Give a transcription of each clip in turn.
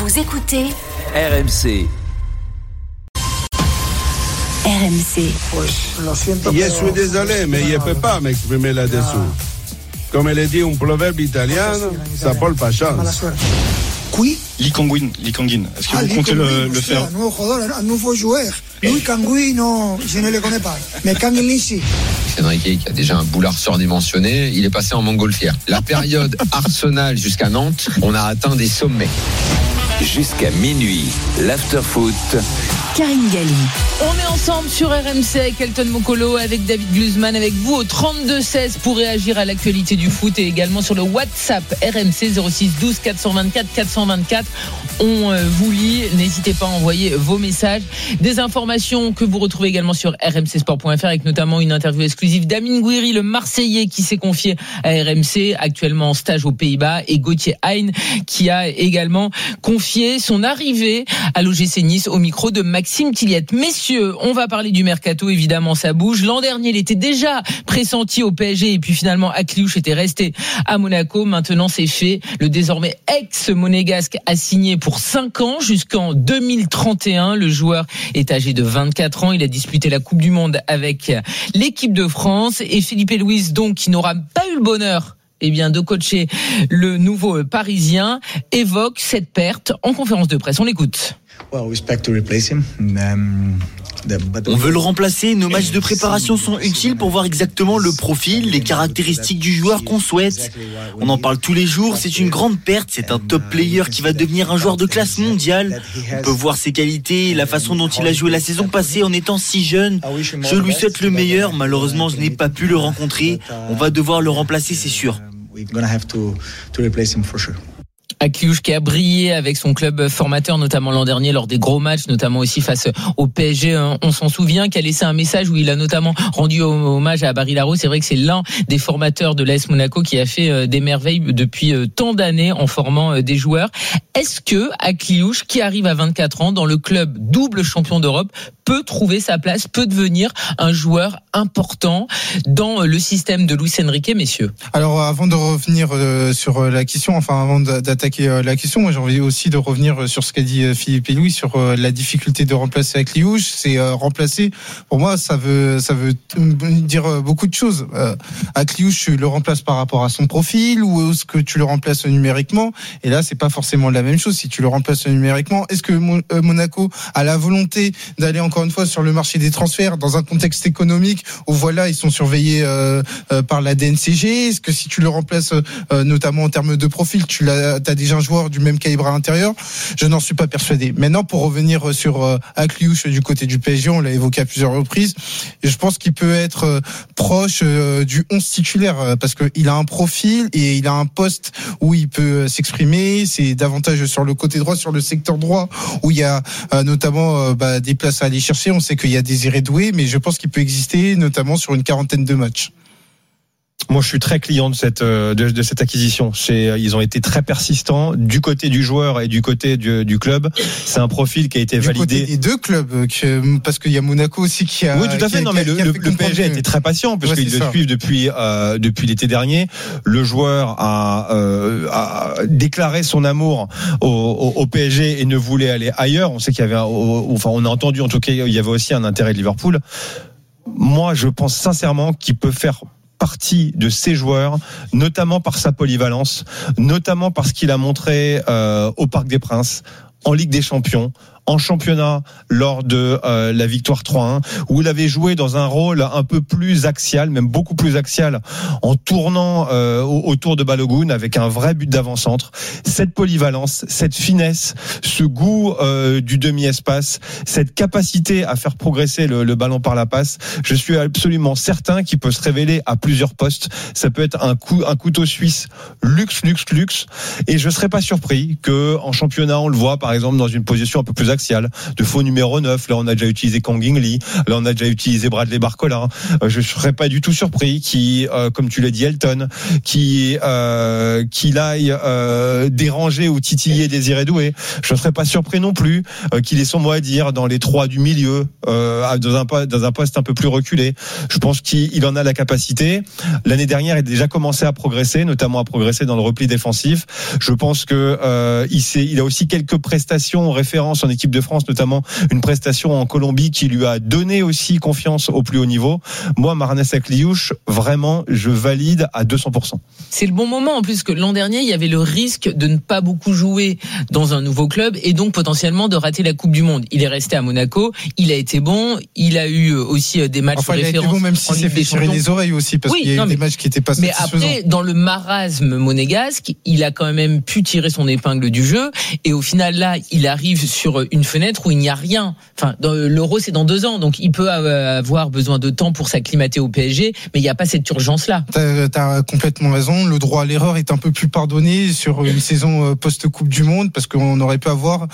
Vous écoutez RMC. RMC. Je suis désolé, mais il ne peut pas m'exprimer là-dessous. Comme elle dit un proverbe italien, ça parle pas chance. Qui? Lee Kang-in. Est-ce que vous comptez le faire? Un nouveau joueur. Louis Kang-in, non, je ne le connais pas. Mais Kang-in, si. Cédric qui a déjà un boulard surdimensionné, il est passé en montgolfière. La période Arsenal jusqu'à Nantes, on a atteint des sommets. Jusqu'à minuit, l'after-foot. Karine Galli. On est ensemble sur RMC avec Elton Mokolo, avec David Gluzman, avec vous au 32-16 pour réagir à l'actualité du foot et également sur le WhatsApp RMC 06 12 424 424. On vous lit, n'hésitez pas à envoyer vos messages. Des informations que vous retrouvez également sur rmcsport.fr avec notamment une interview exclusive d'Amine Gouiri, le Marseillais qui s'est confié à RMC, actuellement en stage aux Pays-Bas, et Gauthier Hein qui a également confié son arrivée à l'OGC Nice au micro de Maxime Tilliette. Messieurs, on va parler du mercato, évidemment ça bouge. L'an dernier, il était déjà pressenti au PSG et puis finalement Akliouche était resté à Monaco. Maintenant c'est fait, le désormais ex-monégasque a signé pour 5 ans jusqu'en 2031. Le joueur est âgé de 24 ans, il a disputé la Coupe du Monde avec l'équipe de France et Philippe Luis, donc qui n'aura pas eu le bonheur de coacher le nouveau Parisien, évoque cette perte en conférence de presse. On l'écoute. On veut le remplacer, nos matchs de préparation sont utiles pour voir exactement le profil, les caractéristiques du joueur qu'on souhaite. On en parle tous les jours, c'est une grande perte, c'est un top player qui va devenir un joueur de classe mondiale. On peut voir ses qualités, la façon dont il a joué la saison passée en étant si jeune. Je lui souhaite le meilleur, malheureusement je n'ai pas pu le rencontrer. On va devoir le remplacer, c'est sûr. Akliouche qui a brillé avec son club formateur, notamment l'an dernier lors des gros matchs, notamment aussi face au PSG, on s'en souvient, qui a laissé un message où il a notamment rendu hommage à Barry Larreau. C'est vrai que c'est l'un des formateurs de l'AS Monaco qui a fait des merveilles depuis tant d'années en formant des joueurs. Est-ce que Akliouche, qui arrive à 24 ans dans le club double champion d'Europe, peut trouver sa place, peut devenir un joueur important dans le système de Luis Enrique, messieurs? Alors avant de revenir sur la question, avant d'attaquer la question, moi j'ai envie aussi de revenir sur ce qu'a dit Philippe Louis sur la difficulté de remplacer Akliouche. C'est remplacer, pour moi ça veut dire beaucoup de choses. Akliouche, tu le remplaces par rapport à son profil ou est-ce que tu le remplaces numériquement? Et là c'est pas forcément la même chose. Si tu le remplaces numériquement, est-ce que Monaco a la volonté d'aller encore une fois sur le marché des transferts dans un contexte économique où voilà ils sont surveillés par la DNCG? Est-ce que si tu le remplaces notamment en termes de profil, t'as déjà un joueur du même calibre à l'intérieur? Je n'en suis pas persuadé. Maintenant, pour revenir sur Akliouche du côté du PSG, on l'a évoqué à plusieurs reprises, et je pense qu'il peut être proche du 11 titulaire parce qu'il a un profil et il a un poste où il peut s'exprimer. C'est davantage sur le côté droit, sur le secteur droit où il y a notamment des places à aller chercher. On sait qu'il y a Désiré Doué, mais je pense qu'il peut exister notamment sur une quarantaine de matchs. Moi, je suis très client de cette acquisition. Ils ont été très persistants du côté du joueur et du côté du club. C'est un profil qui a été validé. Du côté des deux clubs, parce qu'il y a Monaco aussi qui a. Oui, tout à fait. Le PSG a été très patient parce qu'ils le suivent depuis l'été dernier. Le joueur a déclaré son amour au PSG et ne voulait aller ailleurs. On sait qu'il y avait, on a entendu en tout cas, il y avait aussi un intérêt de Liverpool. Moi, je pense sincèrement qu'il peut faire partie de ces joueurs, notamment par sa polyvalence, notamment parce qu'il a montré au Parc des Princes, en Ligue des Champions, en championnat lors de la victoire 3-1, où il avait joué dans un rôle un peu plus axial, même beaucoup plus axial, en tournant autour de Balogun avec un vrai but d'avant-centre. Cette polyvalence, cette finesse, ce goût du demi-espace, cette capacité à faire progresser le ballon par la passe, je suis absolument certain qu'il peut se révéler à plusieurs postes. Ça peut être un couteau suisse luxe, et je serais pas surpris que en championnat on le voit par exemple dans une position un peu plus axiales, de faux numéro 9. Là, on a déjà utilisé Kang In Lee. Là, on a déjà utilisé Bradley Barcola. Je serais pas du tout surpris comme tu l'as dit, Elton, qu'il aille déranger ou titiller Désiré Doué. Je serais pas surpris non plus qu'il ait son mot à dire dans les 3 du milieu, dans un poste un peu plus reculé. Je pense qu'il en a la capacité. L'année dernière, il a déjà commencé à progresser, notamment à progresser dans le repli défensif. Je pense que il a aussi quelques prestations en référence en équipe de France, notamment une prestation en Colombie qui lui a donné aussi confiance au plus haut niveau. Moi, Marnès Akliouche, vraiment, je valide à 200%. C'est le bon moment en plus que l'an dernier, il y avait le risque de ne pas beaucoup jouer dans un nouveau club et donc potentiellement de rater la Coupe du Monde. Il est resté à Monaco, il a été bon, il a eu aussi des matchs référence. Il a été bon même s'il s'est fait tirer les oreilles aussi parce qu'il y a eu des matchs qui étaient pas satisfaisants. Mais après, dans le marasme monégasque, il a quand même pu tirer son épingle du jeu et au final là, il arrive sur une fenêtre où il n'y a rien. Enfin, l'Euro c'est dans 2 ans, donc il peut avoir besoin de temps pour s'acclimater au PSG, mais il n'y a pas cette urgence-là. T'as complètement raison. Le droit à l'erreur est un peu plus pardonné sur une saison post-Coupe du Monde parce qu'on aurait pu avoir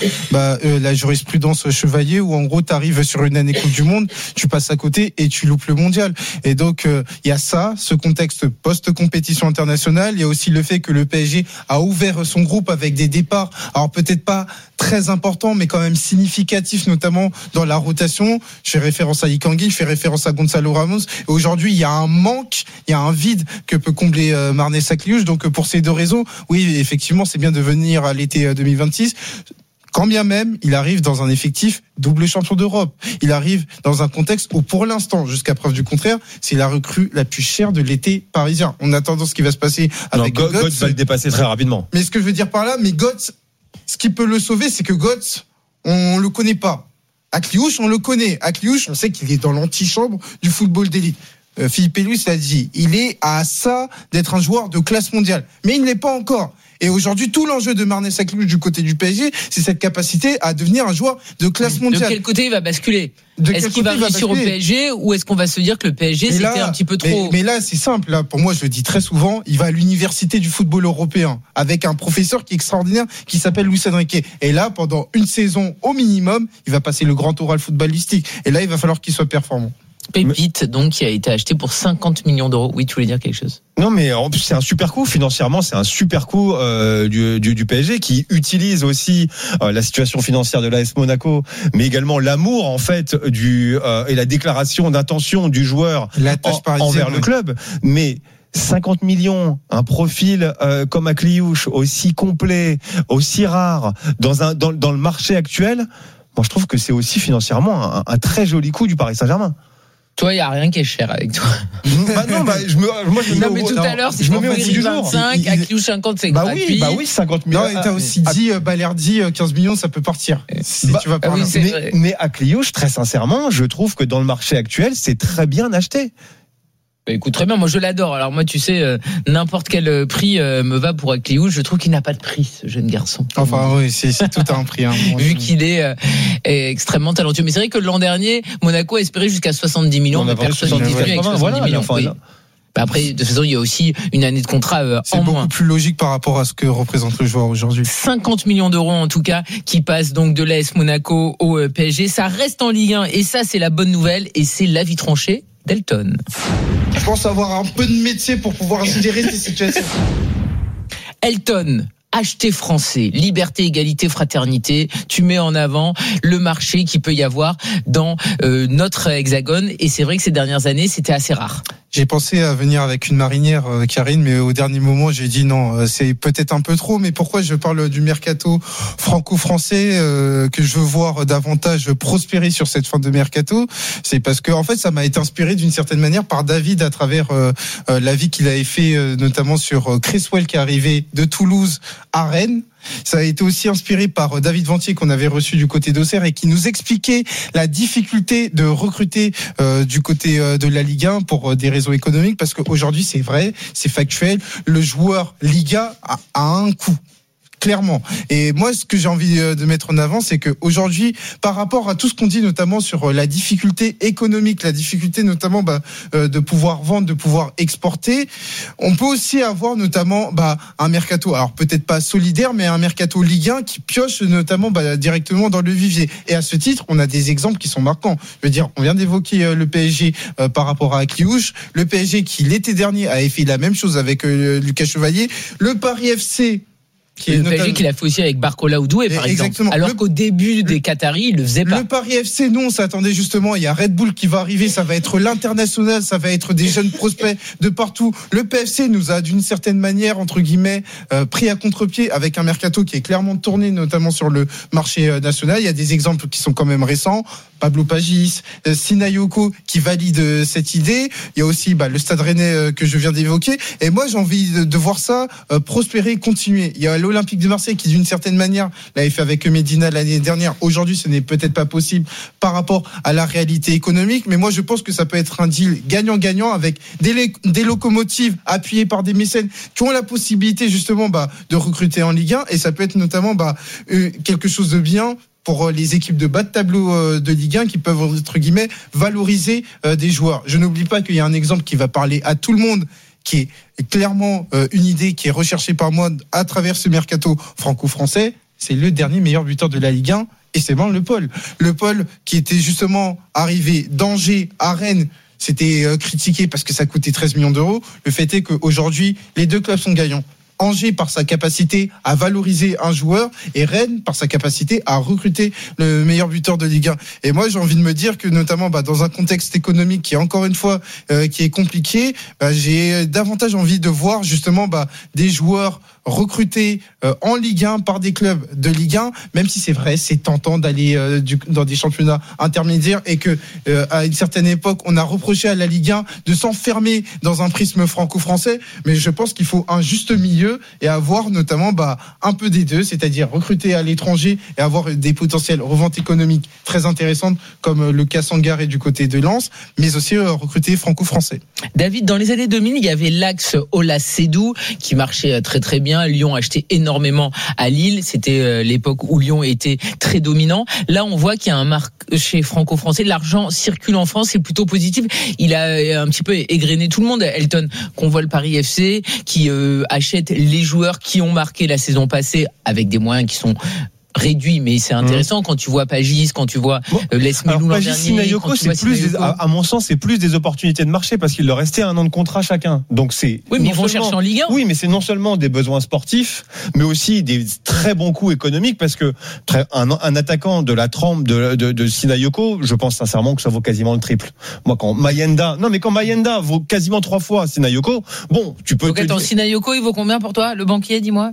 la jurisprudence Chevalier où en gros t'arrives sur une année Coupe du Monde, tu passes à côté et tu loupes le mondial. Et donc il y a ce contexte post-compétition internationale. Il y a aussi le fait que le PSG a ouvert son groupe avec des départs, alors peut-être pas très importants, mais quand même significatifs, notamment dans la rotation. Je fais référence à Ikangui, je fais référence à Gonzalo Ramos. Et aujourd'hui, il y a un manque, il y a un vide que peut combler Marnès Akliouche. Donc pour ces 2 raisons, oui, effectivement, c'est bien de venir à l'été 2026. Quand bien même, il arrive dans un effectif double champion d'Europe. Il arrive dans un contexte où, pour l'instant, jusqu'à preuve du contraire, c'est la recrue la plus chère de l'été parisien. On attend ce qui va se passer avec Götze. Va le dépasser très rapidement. Mais ce que je veux dire par là, Götze, ce qui peut le sauver, c'est que Götze, on le connaît pas. Akliouche, on le connaît. Akliouche, on sait qu'il est dans l'antichambre du football d'élite. Philippe Luis l'a dit, il est à ça d'être un joueur de classe mondiale. Mais il ne l'est pas encore. Et aujourd'hui, tout l'enjeu de Marnès Akliouche du côté du PSG, c'est cette capacité à devenir un joueur de classe mondiale. De quel côté il va basculer ? Est-ce qu'il va réussir au PSG ou est-ce qu'on va se dire que le PSG c'était un petit peu trop... Mais là, c'est simple. Là, pour moi, je le dis très souvent, il va à l'université du football européen avec un professeur qui est extraordinaire, qui s'appelle Luis Enrique. Et là, pendant une saison au minimum, il va passer le grand oral footballistique. Et là, il va falloir qu'il soit performant. Pépite, donc, qui a été acheté pour 50 millions d'euros. Oui, tu voulais dire quelque chose? Non, mais en plus, c'est un super coup. Financièrement, c'est un super coup du PSG qui utilise aussi la situation financière de l'AS Monaco, mais également l'amour, en fait, et la déclaration d'intention du joueur envers le club. Mais 50 millions, un profil comme Akliouche, aussi complet, aussi rare, dans le marché actuel, moi, je trouve que c'est aussi financièrement un très joli coup du Paris Saint-Germain. Toi, il n'y a rien qui est cher avec toi. Non, mais tout à l'heure, c'est pour 25, Akliouche 50, c'est gratuit. Bah oui, 50 millions. Non, et t'as aussi dit, Balerdi, 15 millions, ça peut partir. Si tu vas par là. Mais Akliouche, très sincèrement, je trouve que dans le marché actuel, c'est très bien acheté. Bah écoute, très bien, moi je l'adore. Alors moi, tu sais, n'importe quel prix me va pour Akliouche. Je trouve qu'il n'a pas de prix, ce jeune garçon. Enfin oui, c'est tout un prix. Hein, vu qu'il est extrêmement talentueux. Mais c'est vrai que l'an dernier, Monaco a espéré jusqu'à 70 millions. On a perd 78 avec 70 millions. Oui. Bah après, de toute façon, il y a aussi une année de contrat en moins. C'est beaucoup plus logique par rapport à ce que représente le joueur aujourd'hui. 50 millions d'euros en tout cas, qui passent donc de l'AS Monaco au PSG. Ça reste en Ligue 1 et ça, c'est la bonne nouvelle et c'est l'avis tranché d'Elton. Je pense avoir un peu de métier pour pouvoir gérer ces situations. Elton, acheter français, liberté, égalité, fraternité. Tu mets en avant le marché qu'il peut y avoir dans notre hexagone. Et c'est vrai que ces dernières années, c'était assez rare. J'ai pensé à venir avec une marinière, Karine, mais au dernier moment, j'ai dit non, c'est peut-être un peu trop. Mais pourquoi je parle du mercato franco-français que je veux voir davantage prospérer sur cette fin de mercato? C'est parce que en fait, ça m'a été inspiré d'une certaine manière par David à travers l'avis qu'il avait fait, notamment sur Cresswell qui est arrivé de Toulouse à Rennes. Ça a été aussi inspiré par David Ventier qu'on avait reçu du côté d'Auxerre et qui nous expliquait la difficulté de recruter du côté de la Ligue 1 pour des raisons économiques, parce qu'aujourd'hui c'est vrai, c'est factuel, le joueur Liga a un coût. clairement. Et moi, ce que j'ai envie de mettre en avant, c'est que aujourd'hui, par rapport à tout ce qu'on dit, notamment sur la difficulté économique, la difficulté notamment de pouvoir vendre, de pouvoir exporter, on peut aussi avoir notamment un mercato, alors peut-être pas solidaire, mais un mercato Ligue 1 qui pioche notamment directement dans le vivier. Et à ce titre, on a des exemples qui sont marquants. Je veux dire, on vient d'évoquer le PSG par rapport à Kliouche, le PSG qui l'été dernier avait fait la même chose avec Lucas Chevalier, le Paris FC. Le PSG qu'il a fait aussi avec Barcola ou Doué, par exemple. Alors qu'au début des Qataris, il le faisait pas. Le Paris FC, nous, on s'attendait justement. Il y a Red Bull qui va arriver. Ça va être l'international. Ça va être des jeunes prospects de partout. Le PFC nous a, d'une certaine manière, entre guillemets, pris à contre-pied avec un mercato qui est clairement tourné, notamment sur le marché national. Il y a des exemples qui sont quand même récents. Pablo Pagis, Sinayoko qui valide cette idée. Il y a aussi le Stade Rennais que je viens d'évoquer. Et moi, j'ai envie de voir ça prospérer, continuer. Il y a l'Olympique de Marseille qui, d'une certaine manière, l'avait fait avec Medina l'année dernière. Aujourd'hui, ce n'est peut-être pas possible par rapport à la réalité économique. Mais moi, je pense que ça peut être un deal gagnant-gagnant avec des locomotives appuyées par des mécènes qui ont la possibilité justement de recruter en Ligue 1. Et ça peut être notamment quelque chose de bien pour les équipes de bas de tableau de Ligue 1 qui peuvent, entre guillemets, valoriser des joueurs. Je n'oublie pas qu'il y a un exemple qui va parler à tout le monde, qui est clairement une idée qui est recherchée par moi à travers ce mercato franco-français. C'est le dernier meilleur buteur de la Ligue 1 et c'est Le Paul. Le Paul qui était justement arrivé d'Angers à Rennes. C'était critiqué parce que ça coûtait 13 millions d'euros. Le fait est qu'aujourd'hui, les deux clubs sont gagnants. Angers par sa capacité à valoriser un joueur et Rennes par sa capacité à recruter le meilleur buteur de Ligue 1. Et moi, j'ai envie de me dire que notamment dans un contexte économique qui est encore une fois qui est compliqué, j'ai davantage envie de voir justement des joueurs recrutés en Ligue 1 par des clubs de Ligue 1, même si c'est vrai, c'est tentant d'aller dans des championnats intermédiaires et que à une certaine époque, on a reproché à la Ligue 1 de s'enfermer dans un prisme franco-français, mais je pense qu'il faut un juste milieu et avoir notamment un peu des deux, c'est-à-dire recruter à l'étranger et avoir des potentielles reventes économiques très intéressantes comme le cas Sangaré du côté de Lens, mais aussi recruter franco-français. David, dans les années 2000, il y avait l'axe Ola-Sédou qui marchait très très bien. Lyon achetait énormément à Lille. C'était l'époque où Lyon était très dominant. Là, on voit qu'il y a un marché franco-français. L'argent circule en France, c'est plutôt positif. Il a un petit peu égrené tout le monde. Elton, qu'on voit le Paris FC, qui achète les joueurs qui ont marqué la saison passée avec des moyens qui sont réduit, mais c'est intéressant quand tu vois Pagis, quand tu vois Lesmelou l'an dernier. Sinayoko, c'est plus à mon sens, c'est plus des opportunités de marché parce qu'il leur restait 1 an de contrat chacun. Donc c'est. Oui, mais ils vont chercher en Ligue 1. Oui, mais c'est non seulement des besoins sportifs, mais aussi des très bons coups économiques parce que un attaquant de la trempe de Sinayoko, je pense sincèrement que ça vaut quasiment le triple. Moi, quand Mayenda vaut quasiment 3 fois Sinayoko, bon, tu peux. Donc attends, Sinayoko, il vaut combien pour toi, le banquier, dis-moi?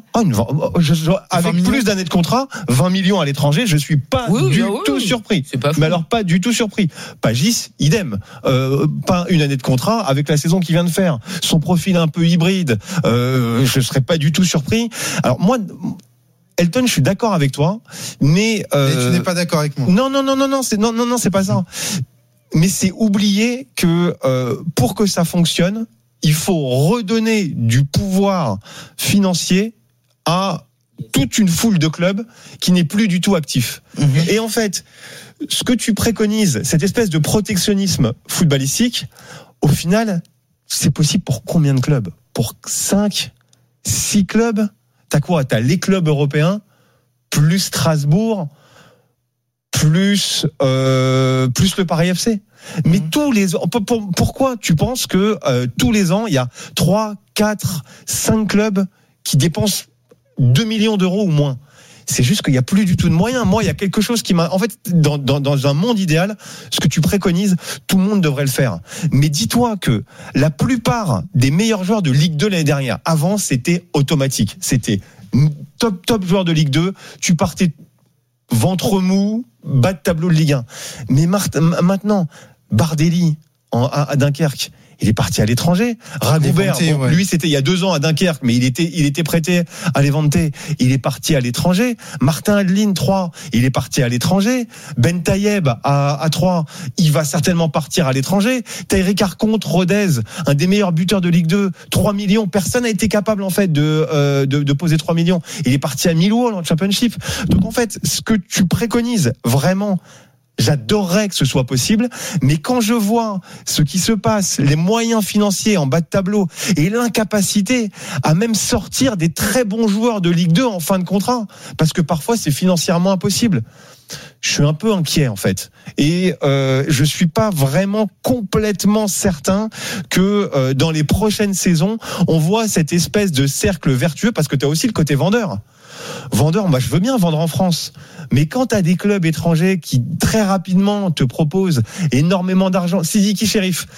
Avec plus d'années de contrat. 20 millions à l'étranger, je suis pas du tout surpris. C'est pas fou. Mais alors pas du tout surpris. Pagis, idem. Pas une année de contrat avec la saison qu'il vient de faire. Son profil un peu hybride, je serais pas du tout surpris. Alors moi, Elton, je suis d'accord avec toi, mais tu n'es pas d'accord avec moi. Non, c'est pas ça. Mais c'est oublier que pour que ça fonctionne, il faut redonner du pouvoir financier à toute une foule de clubs qui n'est plus du tout actif. Et en fait, ce que tu préconises, cette espèce de protectionnisme footballistique, au final, c'est possible pour combien de clubs? Pour 5, 6 clubs? T'as quoi? T'as les clubs européens, plus Strasbourg, plus le Paris FC. Mais tous les ans, pourquoi tu penses que tous les ans, il y a 3, 4, 5 clubs qui dépensent 2 millions d'euros ou moins? C'est juste qu'il n'y a plus du tout de moyens. Moi, il y a quelque chose qui m'a... En fait, dans un monde idéal, ce que tu préconises, tout le monde devrait le faire. Mais dis-toi que la plupart des meilleurs joueurs de Ligue 2 l'année dernière, avant, c'était automatique. C'était top joueur de Ligue 2. Tu partais ventre mou, bas de tableau de Ligue 1. Mais maintenant, Bardelli à Dunkerque, il est parti à l'étranger. Ragoubert, lui c'était il y a 2 ans à Dunkerque, mais il était prêté à Levante, il est parti à l'étranger. Martin Adeline 3, il est parti à l'étranger. Ben Tayeb à 3, il va certainement partir à l'étranger. Taïrik Arconte, Rodez, un des meilleurs buteurs de Ligue 2, 3 millions, personne n'a été capable en fait de poser 3 millions. Il est parti à Millwall en Championship. Donc en fait, ce que tu préconises vraiment, j'adorerais que ce soit possible, mais quand je vois ce qui se passe, les moyens financiers en bas de tableau et l'incapacité à même sortir des très bons joueurs de Ligue 2 en fin de contrat, parce que parfois c'est financièrement impossible, je suis un peu inquiet en fait. Et je suis pas vraiment complètement certain que dans les prochaines saisons, on voit cette espèce de cercle vertueux, parce que tu as aussi le côté vendeur. Moi je veux bien vendre en France, mais quand tu as des clubs étrangers qui très rapidement te proposent énormément d'argent, Sidiki Chérif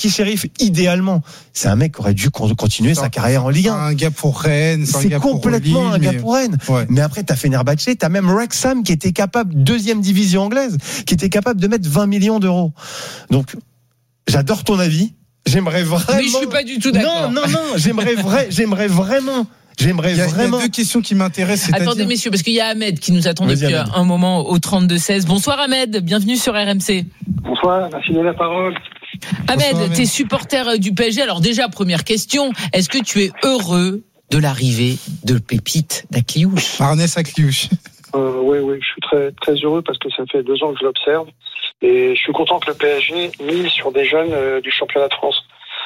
idéalement, c'est un mec qui aurait dû continuer sa carrière en Ligue 1. Un gars pour Rennes, c'est complètement un gars pour Rennes. Ouais. Mais après t'as Fenerbahçe, t'as même Wrexham qui était capable, 2e division anglaise, qui était capable de mettre 20 millions d'euros. Donc j'adore ton avis. J'aimerais vraiment. Mais je suis pas du tout d'accord. Non, j'aimerais vraiment. Il y a 2 questions qui m'intéressent. Attendez, messieurs, parce qu'il y a Ahmed qui nous attend depuis un moment au 32-16. Bonsoir Ahmed, bienvenue sur RMC. Bonsoir, merci de la parole. Ahmed, t'es supporter du PSG. Alors déjà, première question, est-ce que tu es heureux de l'arrivée de Pépite d'Akliouche? Arnès Akliouche. Oui, je suis très, très heureux parce que ça fait 2 ans que je l'observe. Et je suis content que le PSG mise sur des jeunes du championnat de France.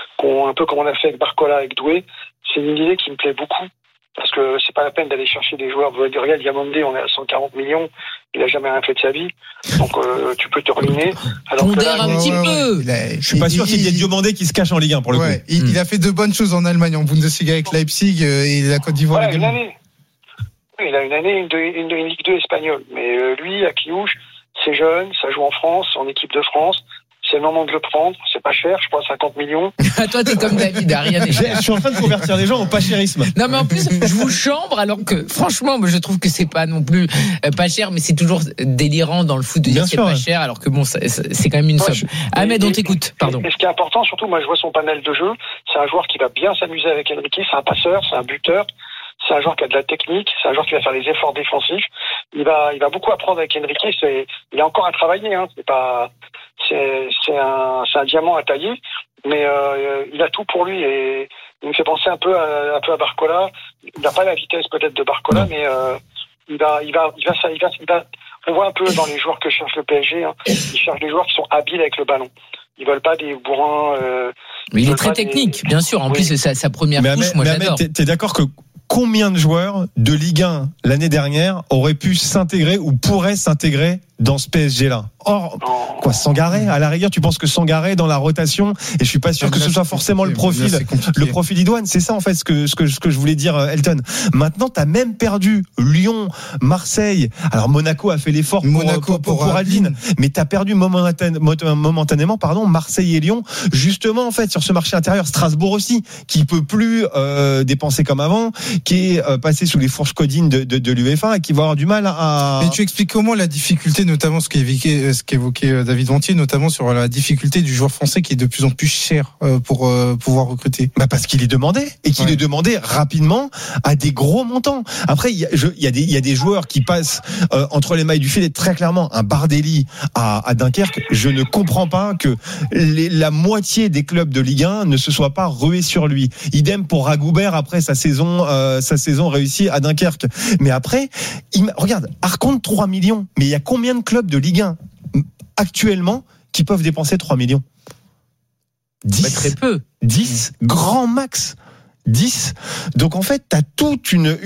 Un peu comme on a fait avec Barcola, avec Doué. C'est une idée qui me plaît beaucoup. Parce que c'est pas la peine d'aller chercher des joueurs. Regarde Diamandé, on est à 140 millions. Il a jamais rien fait de sa vie. Donc, tu peux te ruiner. Alors que là, un petit peu. Je suis pas sûr qu'il y ait Diamandé qui se cache en Ligue 1 pour le coup. Il a fait 2 bonnes choses en Allemagne, en Bundesliga avec Leipzig et la Côte d'Ivoire également. Une année. Oui, il a une année, une Ligue 2 espagnole. Mais lui, Akliouche, c'est jeune, ça joue en France, en équipe de France. C'est le moment de le prendre, c'est pas cher, je crois 50 millions. Toi, t'es comme David, rien. Je suis en train de convertir les gens au pas chérisme. Non, mais en plus, je vous chambre, alors que, franchement, je trouve que c'est pas non plus pas cher, mais c'est toujours délirant dans le foot de dire que c'est pas cher, alors que bon, c'est quand même une somme. Ahmed, on t'écoute, pardon. Et ce qui est important, surtout, moi, je vois son panel de jeu, c'est un joueur qui va bien s'amuser avec Enrique, c'est un passeur, c'est un buteur. C'est un joueur qui a de la technique, c'est un joueur qui va faire les efforts défensifs. Il va beaucoup apprendre avec Enrique. Il a encore à travailler. C'est un diamant à tailler, mais il a tout pour lui et il me fait penser un peu à Barcola. Il n'a pas la vitesse peut-être de Barcola, mais il va. On voit un peu dans les joueurs que cherche le PSG. Ils cherchent des joueurs qui sont habiles avec le ballon. Ils veulent pas des bourrins. Mais il est très technique, bien sûr. En plus, sa première touche, moi j'adore. T'es d'accord que combien de joueurs de Ligue 1 l'année dernière auraient pu s'intégrer ou pourraient s'intégrer dans ce PSG-là? Or, Sangaré, à la rigueur, tu penses que Sangaré dans la rotation, et je suis pas sûr que ce soit forcément le profil idoine. C'est ça, en fait, ce que je voulais dire, Elton. Maintenant, t'as même perdu Lyon, Marseille. Alors, Monaco a fait l'effort pour Adeline, mais t'as perdu momentanément, Marseille et Lyon. Justement, en fait, sur ce marché intérieur, Strasbourg aussi, qui peut plus, dépenser comme avant, qui est passé sous les fourches codines de l'UEFA et qui va avoir du mal à. Mais tu expliques comment la difficulté, notamment ce qu'évoquait David Vantier, notamment sur la difficulté du joueur français qui est de plus en plus cher pour pouvoir recruter. Parce qu'il est demandé et qu'il est demandé rapidement à des gros montants. Après, il y a des joueurs qui passent entre les mailles du filet. Très clairement, un Bardelli à Dunkerque, je ne comprends pas que la moitié des clubs de Ligue 1 ne se soient pas rués sur lui. Idem pour Ragoubert après sa saison réussie à Dunkerque. Mais après, regarde, Arconte 3 millions. Mais il y a combien de clubs de Ligue 1 actuellement qui peuvent dépenser 3 millions? 10. Très peu. 10, grand max. 10. Donc en fait, t'as toute une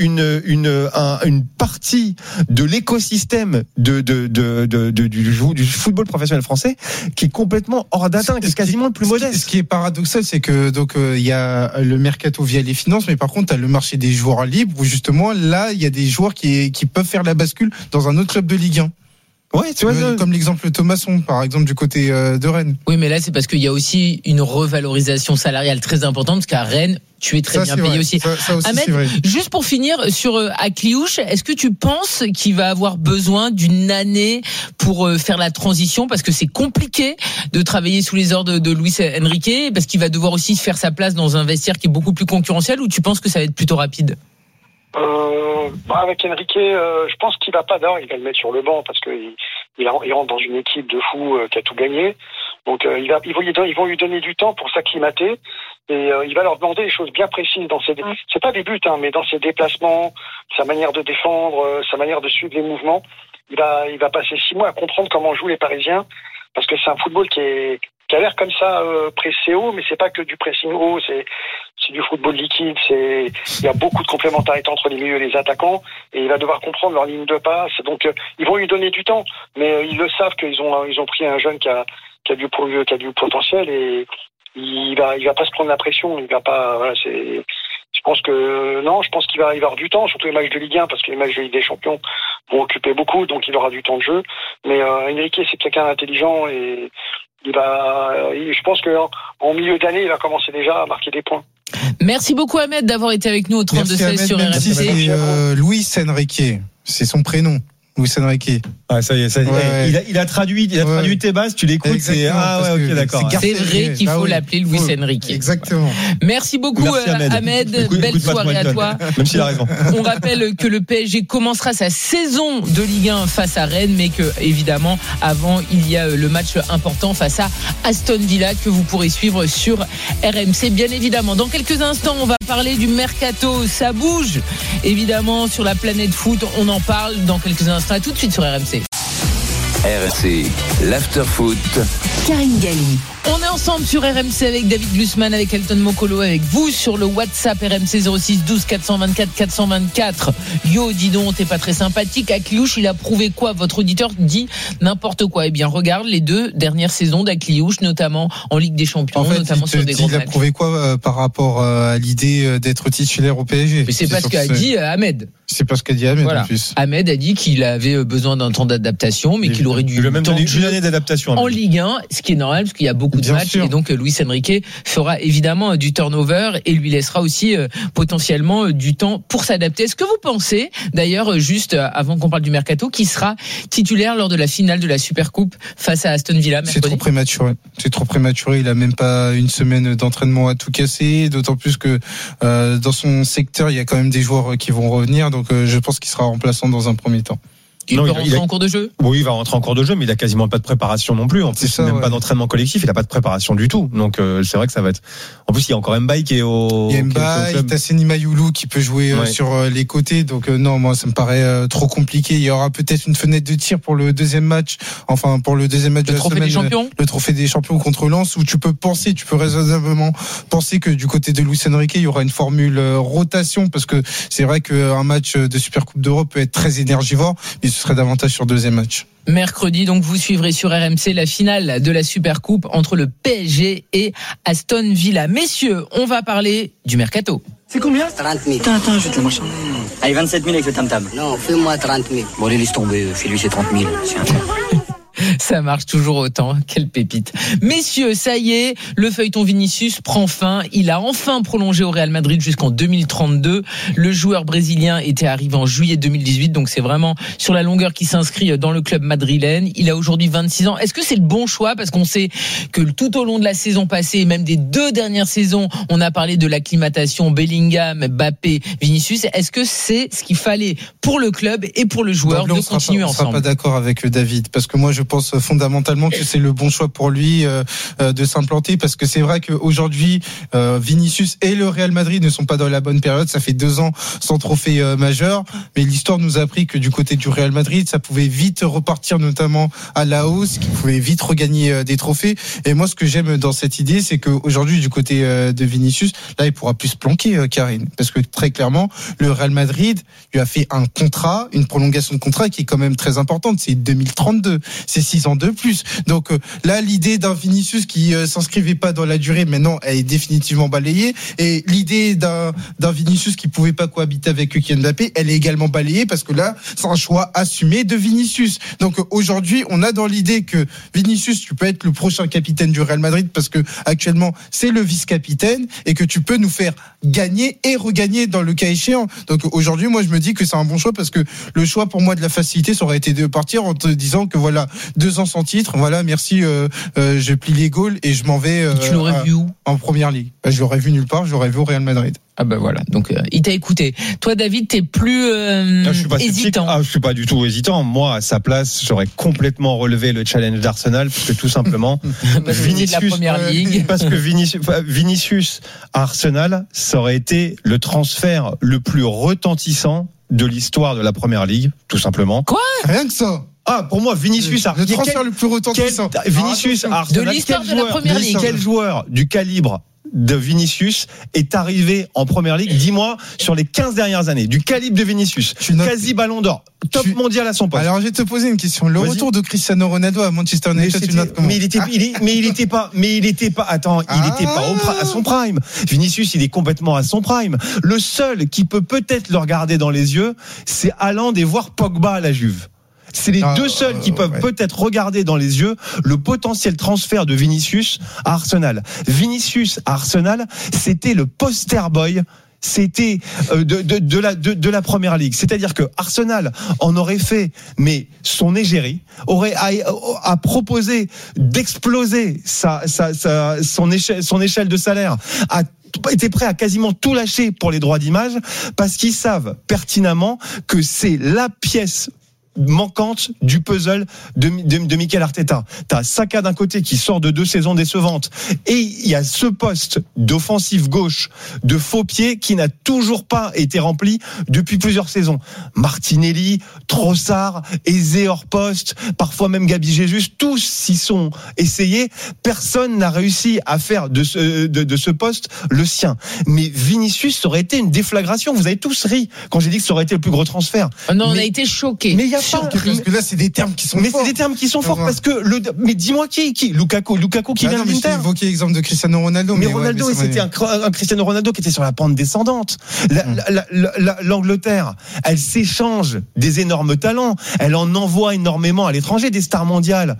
partie de l'écosystème du football professionnel français qui est complètement hors d'atteinte, qui est quasiment le plus modeste. Ce qui est paradoxal, c'est que il y a le mercato via les finances, mais par contre, t'as le marché des joueurs libres où justement là, il y a des joueurs qui peuvent faire la bascule dans un autre club de Ligue 1. Ouais, tu vois, comme l'exemple Thomasson, par exemple, du côté de Rennes. Oui, mais là, c'est parce qu'il y a aussi une revalorisation salariale très importante, parce qu'à Rennes, tu es très bien payé aussi. Ça aussi, Ahmed, c'est vrai. juste pour finir sur Akliouche, est-ce que tu penses qu'il va avoir besoin d'une année pour faire la transition, parce que c'est compliqué de travailler sous les ordres de Luis Enrique, parce qu'il va devoir aussi faire sa place dans un vestiaire qui est beaucoup plus concurrentiel, ou tu penses que ça va être plutôt rapide? Avec Enrique, je pense qu'il va pas d'or, il va le mettre sur le banc parce que il rentre dans une équipe de fous qui a tout gagné. Donc ils vont lui donner du temps pour s'acclimater et il va leur demander des choses bien précises dans c'est pas des buts mais dans ses déplacements, sa manière de défendre, sa manière de suivre les mouvements. Il va passer 6 mois à comprendre comment jouent les Parisiens, parce que c'est un football qui a l'air comme ça pressé haut, mais c'est pas que du pressing haut, c'est du football liquide, il y a beaucoup de complémentarité entre les milieux et les attaquants, et il va devoir comprendre leur ligne de passe. Donc ils vont lui donner du temps, mais ils le savent qu'ils ont pris un jeune qui a du potentiel, et il va pas se prendre la pression, il va pas, voilà, je pense qu'il va y avoir du temps, surtout les matchs de Ligue 1, parce que les matchs de Ligue des Champions vont occuper beaucoup, donc il aura du temps de jeu. Mais Enrique, c'est quelqu'un d'intelligent, et je pense qu'en milieu d'année, il va commencer déjà à marquer des points. Merci beaucoup Ahmed d'avoir été avec nous au 32-16 sur RMC. C'est Luis Enrique, c'est son prénom. Luis Enrique. Ah, ça y est, ouais. Il a traduit tes bases, tu l'écoutes, ok, d'accord. C'est vrai qu'il faut l'appeler Luis Enrique. Exactement. Merci beaucoup Ahmed. Belle soirée à toi. Même s'il a raison. On rappelle que le PSG commencera sa saison de Ligue 1 face à Rennes, mais que évidemment avant il y a le match important face à Aston Villa que vous pourrez suivre sur RMC, bien évidemment. Dans quelques instants, on va parler du mercato. Ça bouge évidemment sur la planète foot. On en parle dans quelques instants. À tout de suite sur RMC. RMC, l'after-foot. Karine Galli. On est ensemble sur RMC avec David Glusman, avec Elton Mokolo, avec vous sur le WhatsApp RMC 06 12 424 424. Yo, dis donc, t'es pas très sympathique. Akliouche, il a prouvé quoi? Votre auditeur dit n'importe quoi. Eh bien, regarde les 2 dernières saisons d'Akliouche, notamment en Ligue des Champions, notamment sur des grands matchs. Il a prouvé quoi par rapport à l'idée d'être titulaire au PSG? Mais c'est pas ce qu'a dit Ahmed. C'est pas ce qu'a dit Ahmed, voilà. En plus. Ahmed a dit qu'il avait besoin d'un temps d'adaptation, mais qu'il aurait dû même donner une année d'adaptation en Ligue 1, ce qui est normal parce qu'il y a beaucoup de matchs, et donc Luis Enrique fera évidemment du turnover et lui laissera aussi potentiellement du temps pour s'adapter. Est-ce que vous pensez, d'ailleurs, juste avant qu'on parle du mercato, qu'il sera titulaire lors de la finale de la Supercoupe face à Aston Villa mercredi? C'est trop prématuré. Il a même pas une semaine d'entraînement à tout casser, d'autant plus que dans son secteur, il y a quand même des joueurs qui vont revenir, donc je pense qu'il sera remplaçant dans un premier temps. Il peut rentrer en cours de jeu? Oui, il va rentrer en cours de jeu, mais il a quasiment pas de préparation non plus. En plus, pas d'entraînement collectif, il a pas de préparation du tout. Donc, c'est vrai que ça va être. En plus, il y a encore Mbaye qui est au. Il y a Mbaye, t'as Seny Mayoulou qui peut jouer sur les côtés. Donc, non, moi, ça me paraît trop compliqué. Il y aura peut-être une fenêtre de tir pour le deuxième match. Enfin, pour le deuxième match de la semaine. Le trophée des champions contre Lens, où tu peux raisonnablement penser que du côté de Luis Enrique, il y aura une formule rotation, parce que c'est vrai qu'un match de Supercoupe d'Europe peut être très énergivore, mais ce serait davantage sur deuxième match. Mercredi, donc, vous suivrez sur RMC la finale de la Supercoupe entre le PSG et Aston Villa. Messieurs, on va parler du mercato. C'est combien? 30 000. Attends, je vais te le marchander. Allez, 27 000 avec le tam-tam. Non, fais-moi 30 000. Bon, allez, laisse tomber. Fais-lui ses 30 000. C'est un Ça marche toujours autant. Quelle pépite. Messieurs, ça y est, le feuilleton Vinicius prend fin. Il a enfin prolongé au Real Madrid jusqu'en 2032. Le joueur brésilien était arrivé en juillet 2018, donc c'est vraiment sur la longueur qui s'inscrit dans le club madrilène. Il a aujourd'hui 26 ans. Est-ce que c'est le bon choix? Parce qu'on sait que tout au long de la saison passée, et même des 2 dernières saisons, on a parlé de l'acclimatation Bellingham, Mbappé, Vinicius. Est-ce que c'est ce qu'il fallait pour le club et pour le joueur de continuer ensemble? On sera pas d'accord avec David, parce que moi je pense fondamentalement que c'est le bon choix pour lui de s'implanter, parce que c'est vrai qu'aujourd'hui Vinicius et le Real Madrid ne sont pas dans la bonne période. Ça fait 2 ans sans trophée majeur, mais l'histoire nous a appris que du côté du Real Madrid, ça pouvait vite repartir, notamment à la hausse, qu'il pouvait vite regagner des trophées. Et moi, ce que j'aime dans cette idée, c'est qu'aujourd'hui, du côté de Vinicius, là, il pourra plus se planquer, Karine, parce que très clairement, le Real Madrid lui a fait un contrat, une prolongation de contrat qui est quand même très importante. C'est 2032. C'est c'est 6 ans de plus. Donc là, l'idée d'un Vinicius qui s'inscrivait pas dans la durée, maintenant, elle est définitivement balayée. Et l'idée d'un Vinicius qui pouvait pas cohabiter avec Kylian Mbappé, elle est également balayée parce que là, c'est un choix assumé de Vinicius. Donc aujourd'hui, on a dans l'idée que Vinicius, tu peux être le prochain capitaine du Real Madrid parce que actuellement, c'est le vice-capitaine et que tu peux nous faire gagner et regagner dans le cas échéant. Donc aujourd'hui, moi, je me dis que c'est un bon choix parce que le choix pour moi de la facilité, ça aurait été de partir en te disant que voilà, 2 ans sans titre, voilà, merci, je plie les Gaules et je m'en vais tu l'aurais vu où en première ligue. Je l'aurais vu nulle part, je l'aurais vu au Real Madrid. Ah ben voilà, donc il t'a écouté. Toi David, t'es plus hésitant. Je suis pas du tout hésitant. Moi, à sa place, j'aurais complètement relevé le challenge d'Arsenal parce que tout simplement Vinicius de la première ligue. Parce que Vinicius à Arsenal, ça aurait été le transfert le plus retentissant de l'histoire de la première ligue, tout simplement. Quoi ? Rien que ça. Ah, pour moi, Vinicius le transfert le plus retentissant. Vinicius à Arsenal, de l'histoire de la première ligue. Quel joueur du calibre de Vinicius est arrivé en première ligue, dis-moi, sur les 15 dernières années, du calibre de Vinicius, quasi ballon d'or, top mondial à son poste. Alors je vais te poser une question. Le retour de Cristiano Ronaldo à Manchester United, tu notes comment ? Mais il était pas à son prime. Vinicius, il est complètement à son prime. Le seul qui peut-être le regarder dans les yeux, c'est Haaland et voir Pogba à la Juve. C'est les deux seuls qui peuvent peut-être regarder dans les yeux le potentiel transfert de Vinicius à Arsenal. Vinicius à Arsenal, c'était le poster boy. C'était de la première ligue. C'est-à-dire que Arsenal en aurait fait, mais son égérie aurait a proposé d'exploser son échelle de salaire, a été prêt à quasiment tout lâcher pour les droits d'image parce qu'ils savent pertinemment que c'est la pièce manquante du puzzle de Mikel Arteta. T'as Saka d'un côté qui sort de 2 saisons décevantes et il y a ce poste d'offensive gauche de faux pied qui n'a toujours pas été rempli depuis plusieurs saisons. Martinelli, Trossard, Eze hors poste, parfois même Gabi Jesus, tous s'y sont essayés. Personne n'a réussi à faire de ce poste le sien. Mais Vinicius, ça aurait été une déflagration. Vous avez tous ri quand j'ai dit que ça aurait été le plus gros transfert. Non, on a été choqués. Mais il y a parce que là c'est des termes qui sont forts. Mais c'est des termes qui sont forts parce que mais dis-moi qui Lukaku qui vient de l'Inter. J'ai évoqué l'exemple de Cristiano Ronaldo. Mais Ronaldo, c'était un Cristiano Ronaldo qui était sur la pente descendante. L'Angleterre, elle s'échange des énormes talents, elle en envoie énormément à l'étranger, des stars mondiales.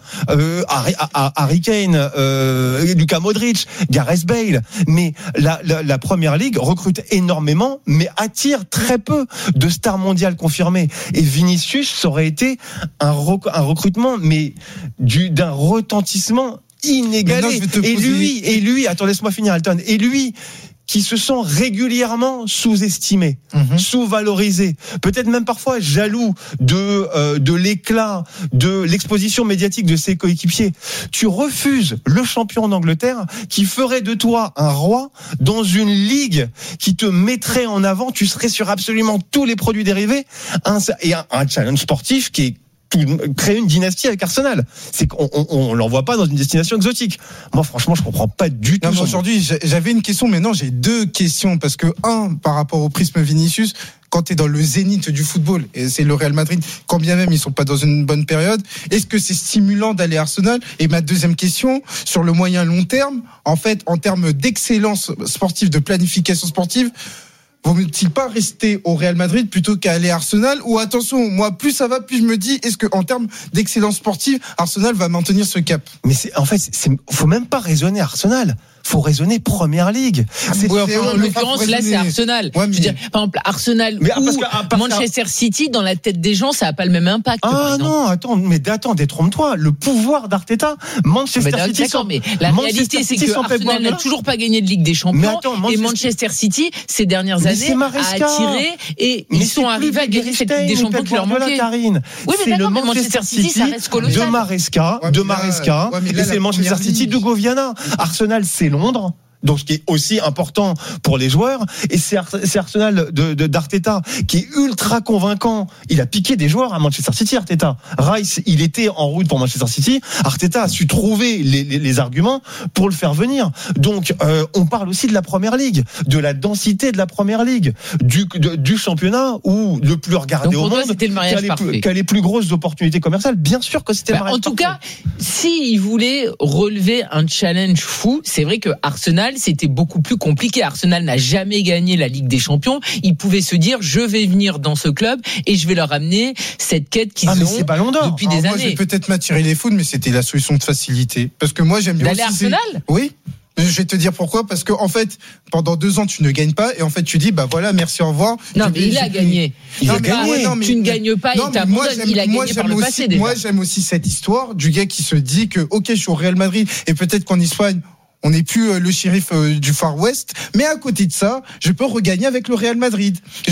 Harry Kane, Luka Modric, Gareth Bale. Mais la Première Ligue recrute énormément, mais attire très peu de stars mondiales confirmées. Et Vinicius, ça aurait été un recrutement, mais d'un retentissement inégalé. Et lui, attends, laisse-moi finir, Alton. Et lui, qui se sent régulièrement sous-estimé, sous-valorisé, peut-être même parfois jaloux de l'éclat, de l'exposition médiatique de ses coéquipiers. Tu refuses le champion d'Angleterre qui ferait de toi un roi dans une ligue qui te mettrait en avant, tu serais sur absolument tous les produits dérivés, un challenge sportif qui est créer une dynastie avec Arsenal. C'est qu'on l'envoie pas dans une destination exotique. Moi, franchement, je comprends pas du tout. Aujourd'hui, j'avais une question, mais non, j'ai 2 questions parce que par rapport au prisme Vinicius, quand tu es dans le zénith du football, et c'est le Real Madrid, quand bien même ils sont pas dans une bonne période, est-ce que c'est stimulant d'aller à Arsenal ? Et ma deuxième question, sur le moyen long terme, en fait, en termes d'excellence sportive, de planification sportive, vaut-il pas rester au Real Madrid plutôt qu'à aller à Arsenal ? Ou attention, moi, plus ça va, plus je me dis, est-ce qu'en termes d'excellence sportive, Arsenal va maintenir ce cap ? Mais faut même pas raisonner Arsenal. Faut raisonner Première Ligue. En l'occurrence, là, c'est Arsenal. Ouais, je veux dire, par exemple, Arsenal ou Manchester City, dans la tête des gens, ça n'a pas le même impact. Non, attends, détrompe-toi. Le pouvoir d'Arteta, Manchester City. D'accord, mais la réalité, c'est que Arsenal n'a toujours pas gagné de Ligue des Champions. Et Manchester City, ces dernières années, a attiré et ils sont arrivés à gagner cette Ligue des Champions qui leur manquait. Oui, mais d'accord, mais Manchester City, ça reste colossal. De Maresca, et c'est Manchester City d'Ugo Viana. Arsenal, c'est Londres, Donc, ce qui est aussi important pour les joueurs, et c'est Arsenal d'Arteta qui est ultra convaincant. Il a piqué des joueurs à Manchester City, Arteta. Rice, il était en route pour Manchester City. Arteta a su trouver les arguments pour le faire venir. Donc, on parle aussi de la Première Ligue, de la densité de la Première Ligue, du championnat où le plus regardé au monde, qui a les plus grosses opportunités commerciales. Bien sûr que c'était le mariage parfait. En tout cas, s'il voulait relever un challenge fou, c'est vrai que Arsenal, c'était beaucoup plus compliqué. Arsenal n'a jamais gagné la Ligue des Champions. Il pouvait se dire, je vais venir dans ce club et je vais leur amener cette quête qu'ils ont depuis des années. Moi, je vais peut-être m'attirer les foudres, mais c'était la solution de facilité. Parce que moi, j'aime bien d'aller aussi... Arsenal ? Oui. Je vais te dire pourquoi, parce que en fait, pendant 2 ans, tu ne gagnes pas, et en fait, tu dis, bah voilà, merci, au revoir. Non, mais il a gagné. Tu ne gagnes pas, il t'abandonne. Il a gagné par le passé déjà. Moi, j'aime aussi cette histoire du gars qui se dit que, ok, je suis au Real Madrid, et peut-être qu'en Espagne, on n'est plus le shérif du Far West, mais à côté de ça, je peux regagner avec le Real Madrid.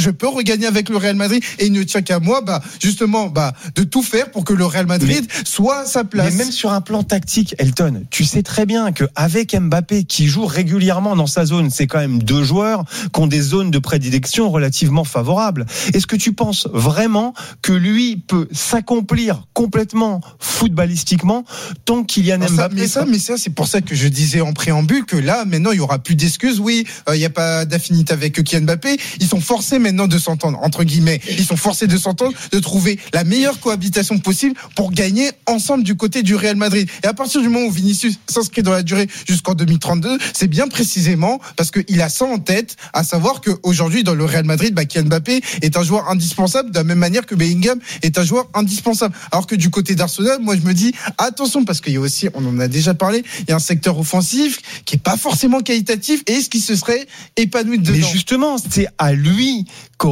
Et il ne tient qu'à moi, justement, de tout faire pour que le Real Madrid soit à sa place. Mais même sur un plan tactique, Elton, tu sais très bien qu'avec Mbappé, qui joue régulièrement dans sa zone, c'est quand même 2 joueurs qui ont des zones de prédilection relativement favorables. Est-ce que tu penses vraiment que lui peut s'accomplir complètement footballistiquement tant Kylian Mbappé... Mais ça, c'est pour ça que je disais en préambule que là, maintenant, il y aura plus d'excuses. Oui, il y a pas d'affinité avec Kylian Mbappé. Ils sont forcés maintenant de s'entendre, entre guillemets. Ils sont forcés de s'entendre, de trouver la meilleure cohabitation possible pour gagner ensemble du côté du Real Madrid. Et à partir du moment où Vinicius s'inscrit dans la durée jusqu'en 2032, c'est bien précisément parce qu'il a ça en tête, à savoir qu'aujourd'hui, dans le Real Madrid, Kylian Mbappé est un joueur indispensable, de la même manière que Bellingham est un joueur indispensable. Alors que du côté d'Arsenal, moi, je me dis, attention, parce qu'il y a aussi, on en a déjà parlé, il y a un secteur offensif qui est pas forcément qualitatif, et est-ce qu'il se serait épanoui dedans? Mais justement, c'est lui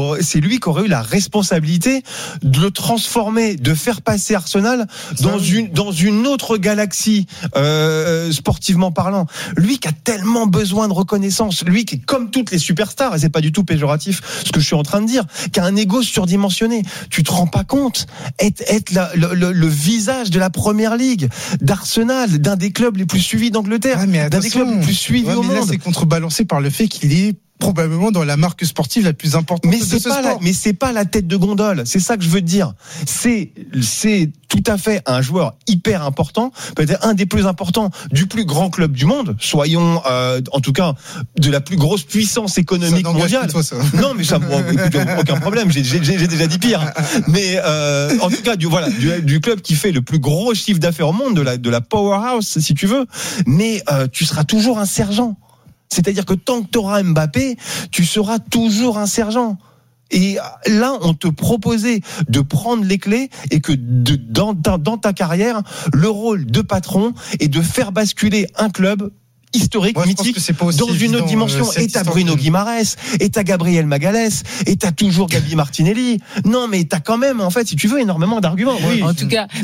qui aurait eu la responsabilité de le transformer, de faire passer Arsenal dans une autre galaxie sportivement parlant. Lui qui a tellement besoin de reconnaissance, lui qui est comme toutes les superstars, et c'est pas du tout péjoratif ce que je suis en train de dire, qui a un ego surdimensionné. Tu te rends pas compte, être le visage de la Première Ligue, d'Arsenal, d'un des clubs les plus suivis d'Angleterre, d'un des clubs les plus suivis au monde. Là, c'est contrebalancé par le fait qu'il est probablement dans la marque sportive la plus importante de ce sport. Mais c'est pas la tête de gondole, c'est ça que je veux te dire. C'est tout à fait un joueur hyper important, peut-être un des plus importants du plus grand club du monde, soyons en tout cas de la plus grosse puissance économique mondiale. Toi, ça. Non, mais ça, aucun problème, j'ai déjà dit pire. Mais en tout cas, du club qui fait le plus gros chiffre d'affaires au monde, de la powerhouse, si tu veux. Mais tu seras toujours un sergent. C'est-à-dire que tant que tu auras Mbappé, tu seras toujours un sergent. Et là, on te proposait de prendre les clés et que dans ta carrière, le rôle de patron est de faire basculer un club historique, mythique, dans une autre dimension. Et t'as Bruno Guimaraes, et t'as Gabriel Magalhães, et t'as toujours Gabi Martinelli. Non, mais t'as quand même, en fait, si tu veux, énormément d'arguments. Oui. En tout cas,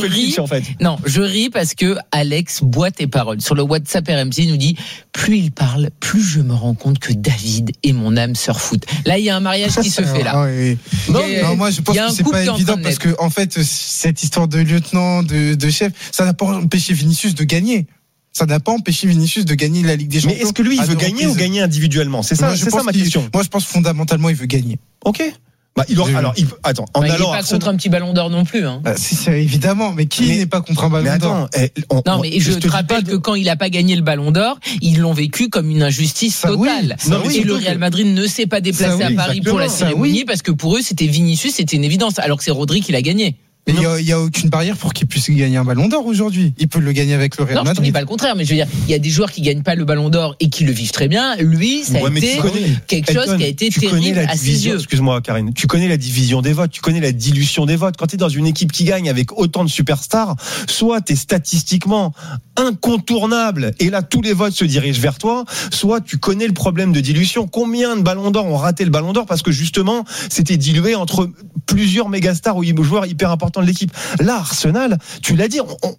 je ris parce que Alex boit tes paroles. Sur le WhatsApp RMC, il nous dit, plus il parle, plus je me rends compte que David est mon âme sœur foot. Là, il y a un mariage qui se fait, là. Oui. Non, moi, je pense que c'est pas évident parce que, en fait, cette histoire de lieutenant, de chef, ça n'a pas empêché Vinicius de gagner. Ça n'a pas empêché Vinicius de gagner la Ligue des Champions. Mais est-ce que lui, il veut gagner ou gagner individuellement? C'est ça ma question. Moi, je pense fondamentalement, il veut gagner. Ok. Il n'est pas contre un petit ballon d'or non plus. Hein. C'est évidemment, mais qui n'est pas contre un ballon d'or? Non, mais je te rappelle que quand il n'a pas gagné le ballon d'or, ils l'ont vécu comme une injustice totale. Et le Real Madrid ne s'est pas déplacé à Paris pour la cérémonie parce que pour eux, c'était Vinicius, c'était une évidence, alors que c'est Rodri qui l'a gagné. Mais il y a aucune barrière pour qu'il puisse gagner un ballon d'or aujourd'hui. Il peut le gagner avec le Real Madrid. Non, je dis pas le contraire, mais je veux dire, il y a des joueurs qui gagnent pas le ballon d'or et qui le vivent très bien. Lui, ça a été quelque chose qui a été terrible à ses yeux. Excuse-moi, Karine. Tu connais la division des votes, tu connais la dilution des votes. Quand tu es dans une équipe qui gagne avec autant de superstars, soit tu es statistiquement incontournable et là tous les votes se dirigent vers toi, soit tu connais le problème de dilution. Combien de ballons d'or ont raté le ballon d'or parce que justement, c'était dilué entre plusieurs mégastars ou joueurs hyper importants de l'équipe. Là, Arsenal, tu l'as dit,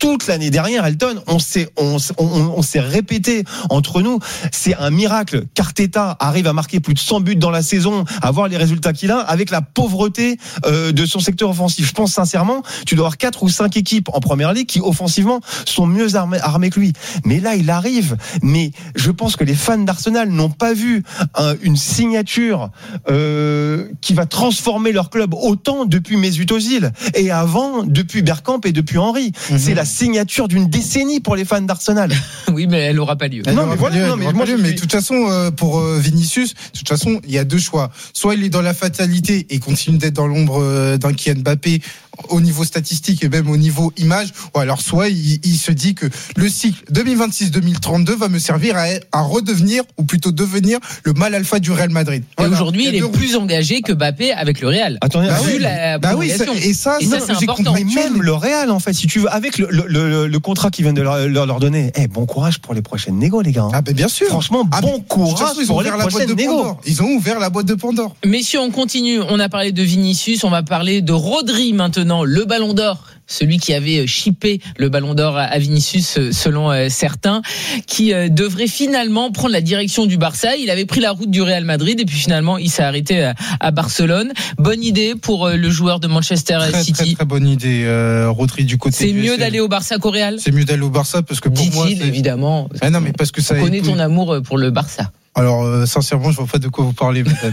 toute l'année dernière, Elton, on s'est répété entre nous, c'est un miracle qu'Arteta arrive à marquer plus de 100 buts dans la saison, avoir les résultats qu'il a avec la pauvreté de son secteur offensif. Je pense sincèrement, tu dois avoir 4 ou 5 équipes en première ligue qui offensivement sont mieux armées que lui. Mais là, il arrive. Mais je pense que les fans d'Arsenal n'ont pas vu une signature qui va transformer leur club autant depuis Mesut Ozil et avant depuis Bergkamp et depuis Henry. C'est la signature d'une décennie pour les fans d'Arsenal. Oui, mais elle n'aura pas lieu. Mais de toute façon, pour Vinicius, de toute façon, il y a deux choix. Soit il est dans la fatalité et continue d'être dans l'ombre d'un Kylian Mbappé au niveau statistique et même au niveau image, ou alors soit il se dit que le cycle 2026-2032 va me servir à redevenir, ou plutôt devenir, le mal alpha du Real Madrid. Et aujourd'hui, il est plus engagé que Mbappé avec le Real. Attendez, vu la prolongation. Et ça c'est important. Mais même le Real, en fait, si tu veux, avec le contrat qu'ils viennent de leur donner, bon courage pour les prochaines négos, les gars. Ah ben bien sûr. Franchement, bon courage pour les prochaines négos. Ils ont ouvert la boîte de Pandore. Messieurs, on continue. On a parlé de Vinicius, on va parler de Rodri maintenant. Le Ballon d'Or, celui qui avait chippé le Ballon d'Or à Vinicius selon certains, qui devrait finalement prendre la direction du Barça. Il avait pris la route du Real Madrid et puis finalement il s'est arrêté à Barcelone. Bonne idée pour le joueur de Manchester City. Très très bonne idée, Rodri du côté. C'est mieux d'aller au Barça qu'au Real. C'est mieux d'aller au Barça parce que pour moi, évidemment. Non mais parce que ça. On connaît ton amour pour le Barça. Alors sincèrement, je vois pas de quoi vous parlez, madame.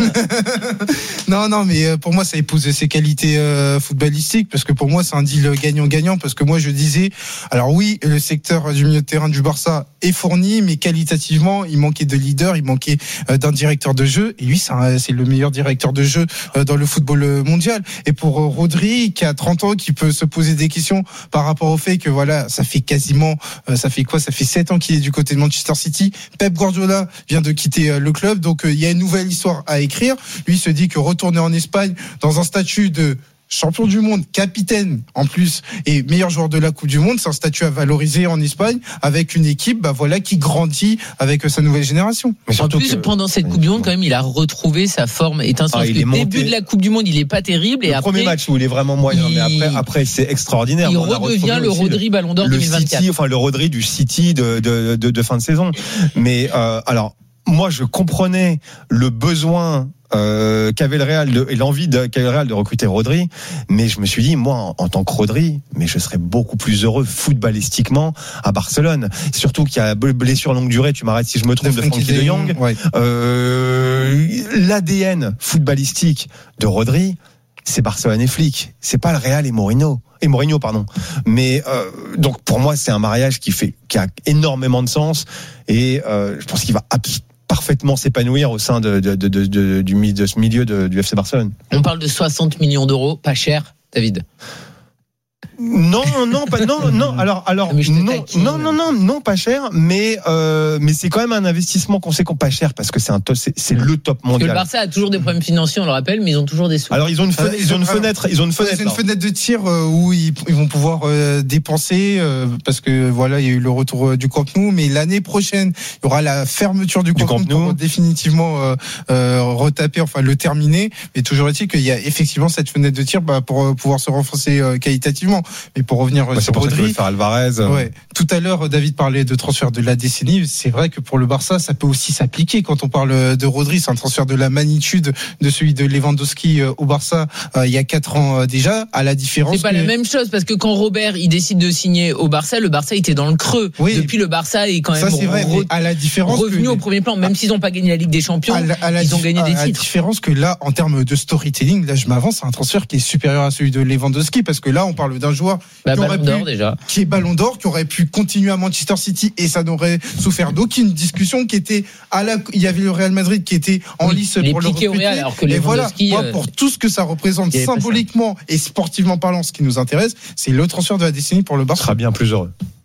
Non, mais pour moi, ça épouse ses qualités footballistiques, parce que pour moi, c'est un deal gagnant-gagnant, parce que moi, je disais, alors oui, le secteur du milieu de terrain du Barça est fourni, mais qualitativement, il manquait de leader, il manquait d'un directeur de jeu, et lui, c'est le meilleur directeur de jeu dans le football mondial. Et pour Rodri, qui a 30 ans, qui peut se poser des questions par rapport au fait que voilà, ça fait 7 ans qu'il est du côté de Manchester City. Pep Guardiola vient de quitter le club, donc il y a une nouvelle histoire à écrire. Lui se dit que retourner en Espagne dans un statut de champion du monde, capitaine en plus et meilleur joueur de la Coupe du Monde, c'est un statut à valoriser en Espagne avec une équipe qui grandit avec sa nouvelle génération. Mais en plus, pendant cette Coupe du Monde, quand même, il a retrouvé sa forme étincelante. Le début de la Coupe du Monde, il est pas terrible. Le premier match où il est vraiment moyen, mais après c'est extraordinaire. Il redevient le Rodri Ballon d'Or 2024. Le Rodri du City de fin de saison. Mais alors, moi, je comprenais le besoin qu'avait le Real et l'envie qu'avait le Real de recruter Rodri, mais je me suis dit, moi, en tant que Rodri, mais je serais beaucoup plus heureux footballistiquement à Barcelone. Surtout qu'il y a blessure longue durée, tu m'arrêtes si je me trompe, de Frenkie de Jong. Ouais. L'ADN footballistique de Rodri, c'est Barcelone et Flick, c'est pas le Real et Mourinho, pardon. Mais donc pour moi, c'est un mariage qui a énormément de sens et je pense qu'il va parfaitement s'épanouir au sein de ce milieu du FC Barcelone. On parle de 60 millions d'euros, pas cher, David. Non, pas cher, mais c'est quand même un investissement conséquent, pas cher, parce que c'est le top mondial. Parce que le Barça a toujours des problèmes financiers, on le rappelle, mais ils ont toujours des sous. Alors ils ont une fenêtre de tir où ils vont pouvoir dépenser, parce que voilà, il y a eu le retour du Camp Nou, mais l'année prochaine, il y aura la fermeture du Camp Nou pour définitivement retaper, le terminer. Mais toujours est-il qu'il y a effectivement cette fenêtre de tir pour pouvoir se renforcer qualitativement. Mais pour revenir sur Rodri, faire Alvarez. Ouais. Tout à l'heure, David parlait de transfert de la décennie. C'est vrai que pour le Barça, ça peut aussi s'appliquer. Quand on parle de Rodri, c'est un transfert de la magnitude de celui de Lewandowski au Barça il y a 4 ans déjà. À la différence, c'est pas la même chose, parce que quand Robert il décide de signer au Barça, le Barça était dans le creux. Oui. Depuis, le Barça est quand même à la différence revenu au premier plan, même s'ils n'ont pas gagné la Ligue des Champions, ils ont gagné des titres. À la différence que là, en termes de storytelling, là je m'avance, c'est un transfert qui est supérieur à celui de Lewandowski, parce que là on parle d'un joueur qui est Ballon d'Or, qui aurait pu continuer à Manchester City et ça n'aurait souffert d'aucune discussion, qui était il y avait le Real Madrid qui était en lice pour le recruter. Real, alors que et voilà, moi, pour tout ce que ça représente symboliquement et sportivement parlant, ce qui nous intéresse, c'est le transfert de la décennie pour le Barça. Sera bien plus heureux.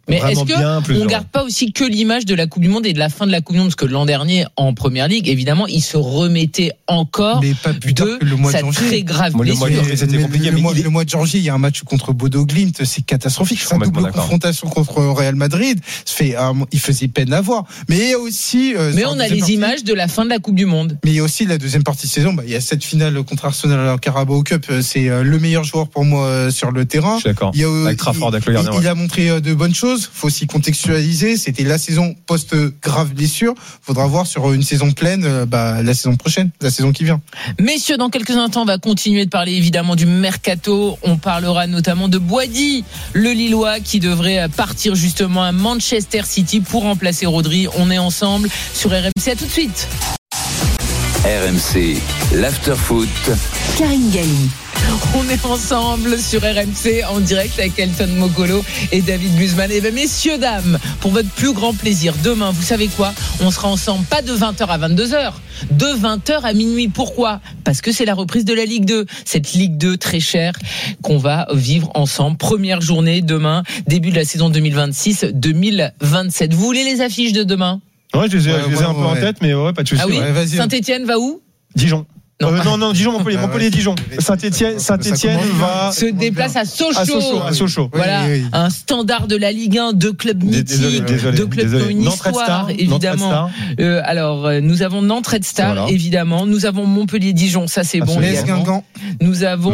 Mais vraiment est-ce bien, qu'on garde pas aussi que l'image de la Coupe du Monde et de la fin de la Coupe du Monde, parce que l'an dernier en Première Ligue, évidemment, il se remettait encore mais pas plus tard que le mois de sa janvier. très grave Le mois de blessure. janvier, c'était compliqué. Le mois de janvier, il y a un match contre Bodo Glimt, c'est catastrophique. C'est une double confrontation contre Real Madrid. Il faisait peine à voir. Mais il y a aussi. Mais on a les images de la fin de la Coupe du Monde. Mais il y a aussi la deuxième partie de saison. Il y a cette finale contre Arsenal à la Carabao Cup. C'est le meilleur joueur pour moi sur le terrain. Je suis d'accord. Avec Trafford, il a montré de bonnes choses. Faut aussi contextualiser. C'était la saison post-grave blessure. Faudra voir sur une saison pleine, la saison prochaine, la saison qui vient. Messieurs, dans quelques instants, on va continuer de parler évidemment du mercato. On parlera notamment de Boady, le Lillois qui devrait partir justement à Manchester City pour remplacer Rodri. On est ensemble sur RMC. À tout de suite. RMC, l'after-foot. Karine Galli. On est ensemble sur RMC en direct avec Elton Mokolo et David Guzman. Et bien, messieurs, dames, pour votre plus grand plaisir, demain, vous savez quoi ? On sera ensemble, pas de 20h à 22h, de 20h à minuit. Pourquoi ? Parce que c'est la reprise de la Ligue 2. Cette Ligue 2 très chère qu'on va vivre ensemble. Première journée demain, début de la saison 2026-2027. Vous voulez les affiches de demain ? Ouais, je les ai un peu en tête, mais pas de soucis. Ah oui, ouais, Saint-Etienne va où ? Dijon. Non. Dijon, Montpellier, Dijon. Saint-Etienne va se déplace à Sochaux. À Sochaux. Voilà, oui. Un standard de la Ligue 1, deux clubs mythiques, deux clubs qui ont une histoire, évidemment. Alors, nous avons Nantes Red Star, voilà. Évidemment. Nous avons Montpellier-Dijon, ça c'est bon. Metz-Guingamp. Nous avons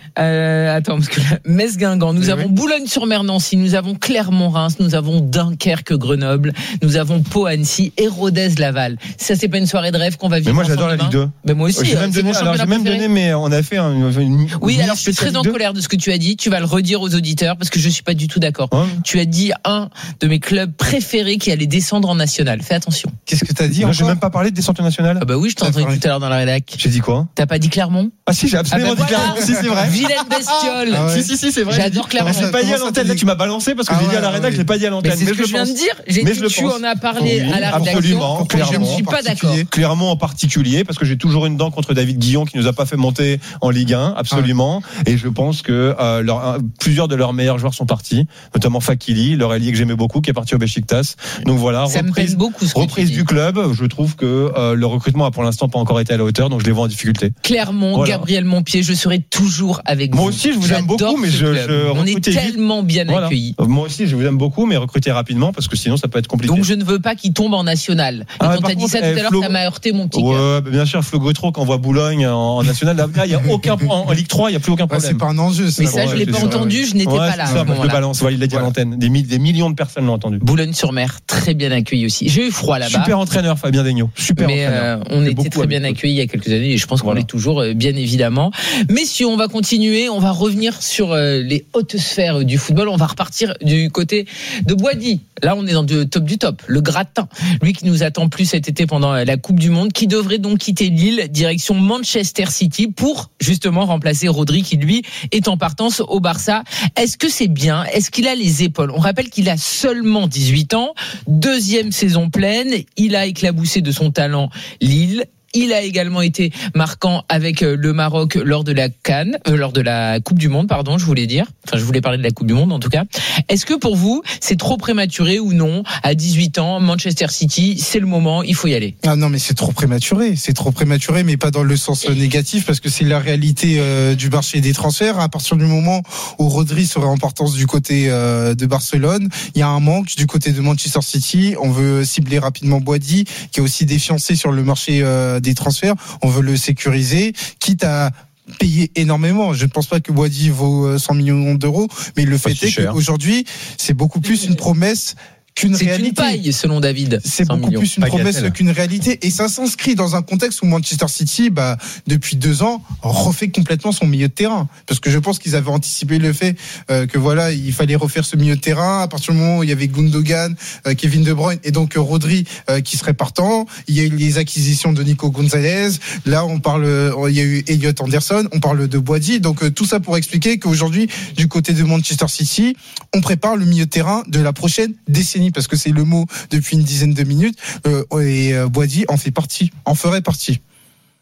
Metz-Guingamp. Nous avons Boulogne-sur-Mer-Nancy. Nous avons Clermont-Reims. Nous avons Dunkerque-Grenoble. Nous avons Pau-Annecy et Rodez-Laval. Ça, c'est pas une soirée de rêve qu'on va vivre. Mais moi, j'adore la Ligue 2. Mais moi aussi. J'ai même donné, mais on a fait oui, alors je suis très en colère de ce que tu as dit. Tu vas le redire aux auditeurs parce que je suis pas du tout d'accord. Tu as dit un de mes clubs préférés qui allait descendre en national. Fais attention. Qu'est-ce que t'as dit? J'ai même pas parlé de descente en national. Ah bah oui, je t'ai entendu tout à l'heure dans la rédac. J'ai dit quoi? T'as pas dit Clermont? Ah si, j'ai absolument dit Clermont. Si, c'est vrai. Vilaine bestiole. Si, c'est vrai. J'adore Clermont. Je l'ai pas dit à l'antenne. Là, tu m'as balancé parce que j'ai dit à la rédac, je l'ai pas dit à l'antenne. C'est ce que je viens de dire. J'ai dit que tu en as parlé à la rédaction. Je ne suis pas d'accord. Clermont en particulier parce que j'ai toujours une dent contre David Guillon qui nous a pas fait monter en Ligue 1, absolument. Et je pense que plusieurs de leurs meilleurs joueurs sont partis, notamment Fakili, leur ailier que j'aimais beaucoup, qui est parti au Beşiktaş. Donc voilà, reprise du club. Je trouve que le recrutement a pour l'instant pas encore été à la hauteur, donc je les vois en difficulté. Clermont, voilà. Gabriel Montpied, je serai toujours avec vous. Moi aussi, je vous aime beaucoup, mais on est tellement bien accueillis. Moi aussi, je vous aime beaucoup, mais recrutez rapidement parce que sinon ça peut être compliqué. Donc je ne veux pas qu'il tombe en national. Et quand t'as dit ça tout à l'heure, ça m'a heurté mon petit cœur. Ouais, bien sûr, Flo Gautreau quand on voit Boulogne en national, là, il y a aucun en Ligue 3, il y a plus aucun problème. C'est pas un enjeu. Mais ça, je l'ai pas entendu, je n'étais pas là. Je le balance, il l'a dit à l'antenne. Des millions de personnes l'ont entendu. Boulogne-sur-Mer, très bien accueilli aussi. J'ai eu froid là-bas. Super entraîneur, Fabien Daigneault. Super entraîneur. On était très bien accueillis il y a quelques années et je pense qu'on l'est toujours, bien évidemment. Messieurs, on va continuer, on va revenir sur les hautes sphères du football. On va repartir du côté de Boady. Là, on est dans le top du top, le gratin. Lui qui nous attend plus cet été pendant la Coupe du Monde, qui devrait donc quitter Lille, direction Manchester City pour justement remplacer Rodri qui lui est en partance au Barça. Est-ce que c'est bien? Est-ce qu'il a les épaules? On rappelle qu'il a seulement 18 ans, deuxième saison pleine, il a éclaboussé de son talent Lille. Il a également été marquant avec le Maroc lors de la CAN, lors de la Coupe du Monde, pardon, je voulais dire. Enfin, je voulais parler de la Coupe du Monde, en tout cas. Est-ce que pour vous, c'est trop prématuré ou non? À 18 ans, Manchester City, c'est le moment, il faut y aller. Ah non, mais c'est trop prématuré. C'est trop prématuré, mais pas dans le sens négatif, parce que c'est la réalité du marché des transferts. À partir du moment où Rodri serait en partance du côté de Barcelone, il y a un manque du côté de Manchester City. On veut cibler rapidement Boady, qui est aussi défiancé sur le marché des transferts, on veut le sécuriser, quitte à payer énormément. Je ne pense pas que Boady vaut 100 millions d'euros, mais le fait est qu'aujourd'hui, c'est beaucoup plus une promesse qu'une réalité. C'est une paille, selon David. C'est beaucoup plus une promesse qu'une réalité. Et ça s'inscrit dans un contexte où Manchester City, depuis 2 ans, refait complètement son milieu de terrain. Parce que je pense qu'ils avaient anticipé le fait que voilà, il fallait refaire ce milieu de terrain. À partir du moment où il y avait Gundogan, Kevin De Bruyne et donc Rodri qui serait partant. Il y a eu les acquisitions de Nico Gonzalez. Là, il y a eu Elliot Anderson. On parle de Boady. Donc tout ça pour expliquer qu'aujourd'hui, du côté de Manchester City, on prépare le milieu de terrain de la prochaine décennie. Parce que c'est le mot depuis une dizaine de minutes, et Boady en ferait partie.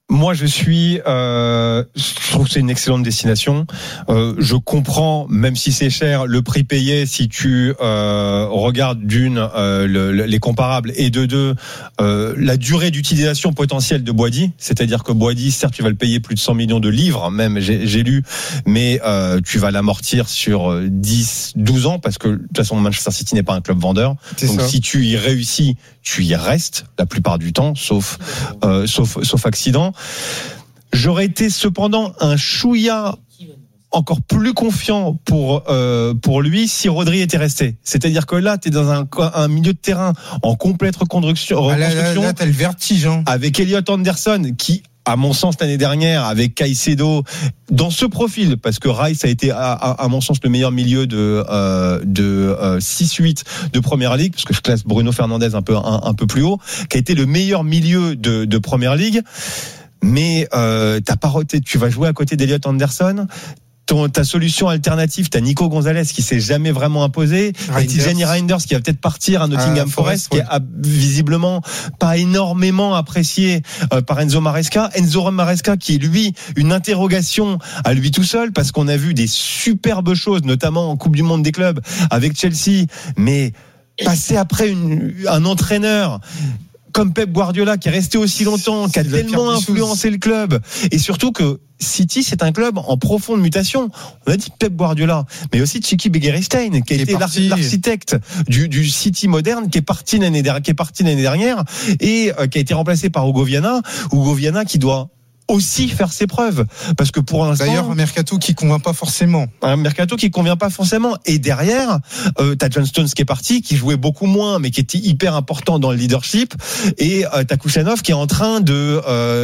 Moi, je trouve que c'est une excellente destination. Je comprends, même si c'est cher, le prix payé si tu regardes les comparables, et de deux, la durée d'utilisation potentielle de Boady. C'est-à-dire que Boady, certes, tu vas le payer plus de 100 millions de livres, même, j'ai lu, mais tu vas l'amortir sur 10, 12 ans, parce que de toute façon, Manchester City n'est pas un club vendeur. Donc, si tu y réussis, tu y restes la plupart du temps, sauf accident. J'aurais été cependant un chouïa encore plus confiant pour lui si Rodri était resté. C'est-à-dire que là, t'es dans un milieu de terrain en complète reconstruction. Là, t'as le vertige, hein. Avec Elliot Anderson, qui, à mon sens, l'année dernière, avec Caicedo, dans ce profil, parce que Rice a été, à mon sens, le meilleur milieu de 6-8 de Première Ligue, parce que je classe Bruno Fernandes un peu plus haut, qui a été le meilleur milieu de Première Ligue. Mais tu vas jouer à côté d'Elliot Anderson. Ta solution alternative, t'as Nico Gonzalez qui s'est jamais vraiment imposé, t'as Tijani Reinders qui va peut-être partir à Nottingham Forest, qui est visiblement pas énormément apprécié par Enzo Maresca qui est lui une interrogation à lui tout seul, parce qu'on a vu des superbes choses, notamment en Coupe du Monde des clubs avec Chelsea, mais passer après un entraîneur comme Pep Guardiola, qui est resté aussi longtemps, qui a tellement influencé le club, et surtout que City, c'est un club en profonde mutation. On a dit Pep Guardiola, mais aussi Txiki Begiristain, qui a été l'architecte du City moderne, qui est parti l'année dernière, et qui a été remplacé par Hugo Viana qui doit aussi faire ses preuves, parce que pour l'instant, d'ailleurs, un mercato qui convient pas forcément. Et derrière, t'as John Stones qui est parti, qui jouait beaucoup moins, mais qui était hyper important dans le leadership, et t'as Kouchanov qui est en train de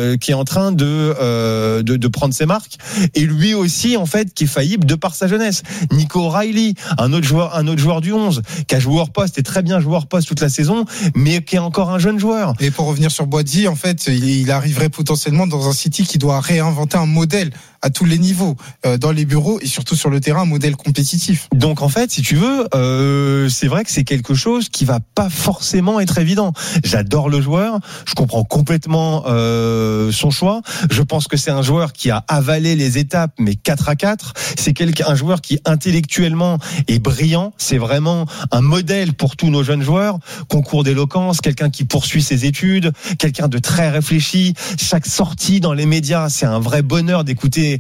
prendre ses marques, et lui aussi, en fait, qui est faillible de par sa jeunesse. Nico O'Reilly, un autre joueur du 11, qui a joué hors poste, et très bien joué hors poste toute la saison, mais qui est encore un jeune joueur. Et pour revenir sur Boady, en fait, il arriverait potentiellement dans un City qui doit réinventer un modèle à tous les niveaux, dans les bureaux et surtout sur le terrain, un modèle compétitif. Donc en fait, si tu veux, c'est vrai que c'est quelque chose qui va pas forcément être évident. J'adore le joueur, je comprends complètement son choix. Je pense que c'est un joueur qui a avalé les étapes, mais 4-4. C'est un joueur qui intellectuellement est brillant. C'est vraiment un modèle pour tous nos jeunes joueurs. Concours d'éloquence, quelqu'un qui poursuit ses études, quelqu'un de très réfléchi. Chaque sortie dans les médias, c'est un vrai bonheur d'écouter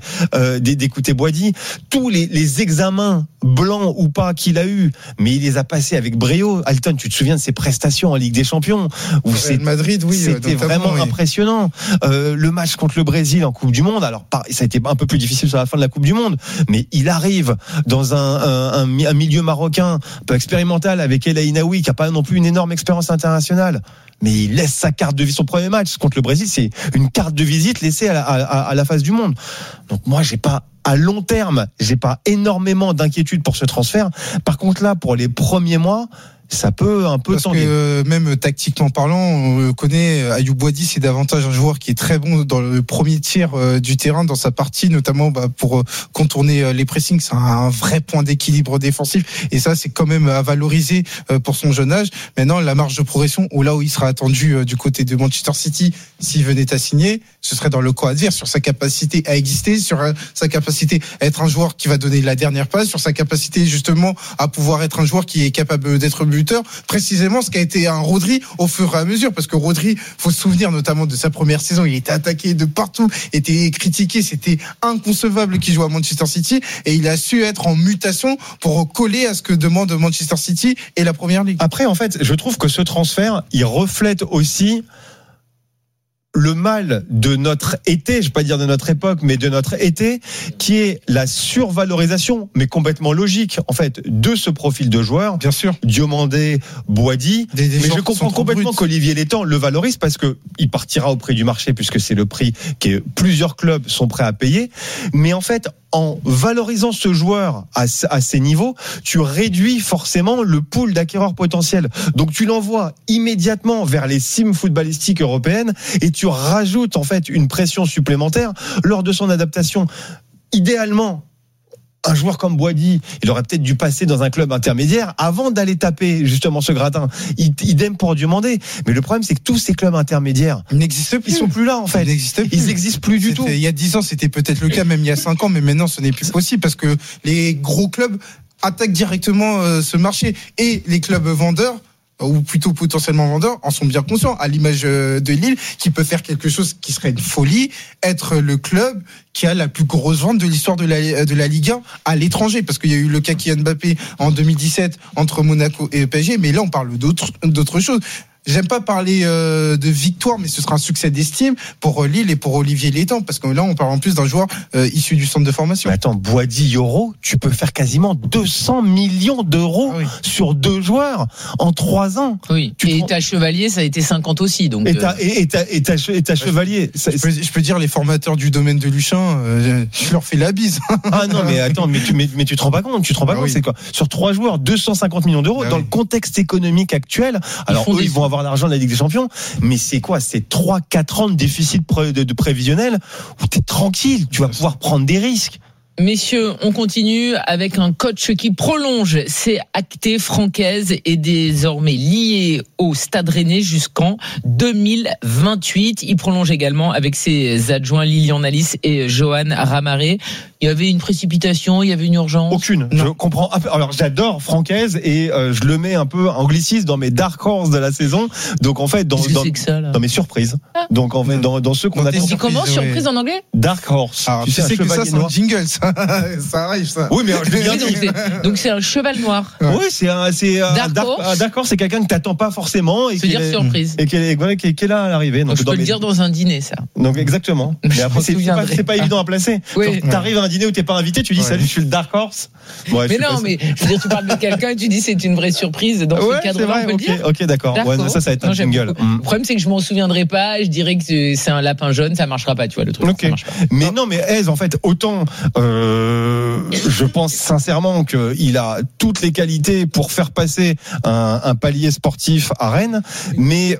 Boady. Tous les examens, blancs ou pas, qu'il a eu, mais il les a passés avec brio. Alton, tu te souviens de ses prestations en Ligue des Champions, où Madrid, oui, c'était vraiment impressionnant. Le match contre le Brésil en Coupe du Monde, alors ça a été un peu plus difficile sur la fin de la Coupe du Monde, mais il arrive dans un milieu marocain un peu expérimental avec El Ainaoui, qui a pas non plus une énorme expérience internationale, mais il laisse sa carte de visite. Son premier match contre le Brésil, c'est une carte de visite laissée à la face du monde. Donc moi, à long terme, j'ai pas énormément d'inquiétude pour ce transfert. Par contre là, pour les premiers mois, ça peut un peu tendre. Parce que même tactiquement parlant, on connaît Ayoub Boady, c'est davantage un joueur qui est très bon dans le premier tiers du terrain, dans sa partie, notamment pour contourner les pressings. C'est un vrai point d'équilibre défensif, et ça, c'est quand même à valoriser pour son jeune âge. Maintenant, la marge de progression, là où il sera attendu du côté de Manchester City, s'il venait à signer, ce serait dans le camp adverse, sur sa capacité à exister, sur sa capacité à être un joueur qui va donner la dernière passe, sur sa capacité justement à pouvoir être un joueur qui est capable d'être buteur, précisément ce qu'a été un Rodri au fur et à mesure, parce que Rodri, faut se souvenir notamment de sa première saison, il était attaqué de partout, était critiqué, c'était inconcevable qu'il joue à Manchester City, et il a su être en mutation pour coller à ce que demande Manchester City et la Première Ligue. Après, en fait, je trouve que ce transfert, il reflète aussi le mal de notre été, je vais pas dire de notre époque, mais de notre été, qui est la survalorisation, mais complètement logique, en fait, de ce profil de joueur. Bien sûr. Diomandé, Boady. Mais je comprends complètement qu'Olivier Létang le valorise, parce que il partira au prix du marché, puisque c'est le prix que plusieurs clubs sont prêts à payer. Mais en fait, en valorisant ce joueur à ces niveaux, tu réduis forcément le pool d'acquéreurs potentiels. Donc tu l'envoies immédiatement vers les cimes footballistiques européennes, et tu rajoutes en fait une pression supplémentaire lors de son adaptation. Idéalement, un joueur comme Boady, il aurait peut-être dû passer dans un club intermédiaire avant d'aller taper justement ce gratin. Idem pour Diomandé. Mais le problème, c'est que tous ces clubs intermédiaires, ils n'existent plus. Ils sont plus là, en fait. Ils n'existent plus du tout. Il y a 10 ans, c'était peut-être le cas, même il y a 5 ans, mais maintenant, ce n'est plus possible parce que les gros clubs attaquent directement ce marché. Et les clubs vendeurs, ou plutôt potentiellement vendeurs, en sont bien conscients, à l'image de Lille, qui peut faire quelque chose qui serait une folie, être le club qui a la plus grosse vente de l'histoire de la Ligue 1 à l'étranger, parce qu'il y a eu le cas Kylian Mbappé en 2017 entre Monaco et PSG, mais là on parle d'autres choses. J'aime pas parler de victoire, mais ce sera un succès d'estime pour Lille et pour Olivier Létang, parce que là, on parle en plus d'un joueur issu du centre de formation. Mais attends, Boady, Yoro, tu peux faire quasiment 200 millions d'euros sur 2 joueurs en 3 ans. Oui. Et ta Chevalier, ça a été 50 aussi. Donc et ta Chevalier. Je peux dire, les formateurs du domaine de Luchin, je leur fais la bise. Ah non, mais attends, mais tu te rends pas compte, c'est quoi? Sur 3 joueurs, 250 millions d'euros, dans le contexte économique actuel. Alors, eux, ils vont avoir l'argent de la Ligue des Champions, mais c'est quoi? C'est 3-4 ans de déficit de prévisionnel où t'es tranquille, tu vas pouvoir prendre des risques. Messieurs, on continue avec un coach qui prolonge. C'est acté. Francaise est désormais lié au Stade Rennais jusqu'en 2028. Il prolonge également avec ses adjoints Lilian Nalis et Johan Ramaré. Il y avait une précipitation, il y avait une urgence. Aucune. Je comprends. Alors j'adore Francaise et je le mets un peu anglicisme dans mes dark horse de la saison. Donc en fait dans mes surprises. Donc en fait dans ceux qu'on attend. C'est comment surprise en anglais? Dark horse. Alors, tu sais que ça c'est un jingle, ça arrive ça. Oui mais je l'ai bien dit. Donc c'est un cheval noir. Oui c'est un dark horse, c'est quelqu'un que t'attends pas forcément et qui est surprise. Et qui est là à l'arrivée. Donc je peux le dire dans un dîner ça. Donc exactement. Mais après c'est pas évident à placer. Oui. T'arrives à un dîner où t'es pas invité, tu dis salut, je suis le dark horse. Ouais, mais non, mais je veux dire, tu parles de quelqu'un et tu dis c'est une vraie surprise. Dans ce cadre-là, on peut le dire. Ok, d'accord. Ouais, ça va être un jingle. Le problème, c'est que je m'en souviendrai pas. Je dirais que c'est un lapin jaune, ça marchera pas, tu vois, le truc. Okay. Ça marche pas. Mais non, mais Hez, en fait, autant je pense sincèrement qu'il a toutes les qualités pour faire passer un palier sportif à Rennes, mais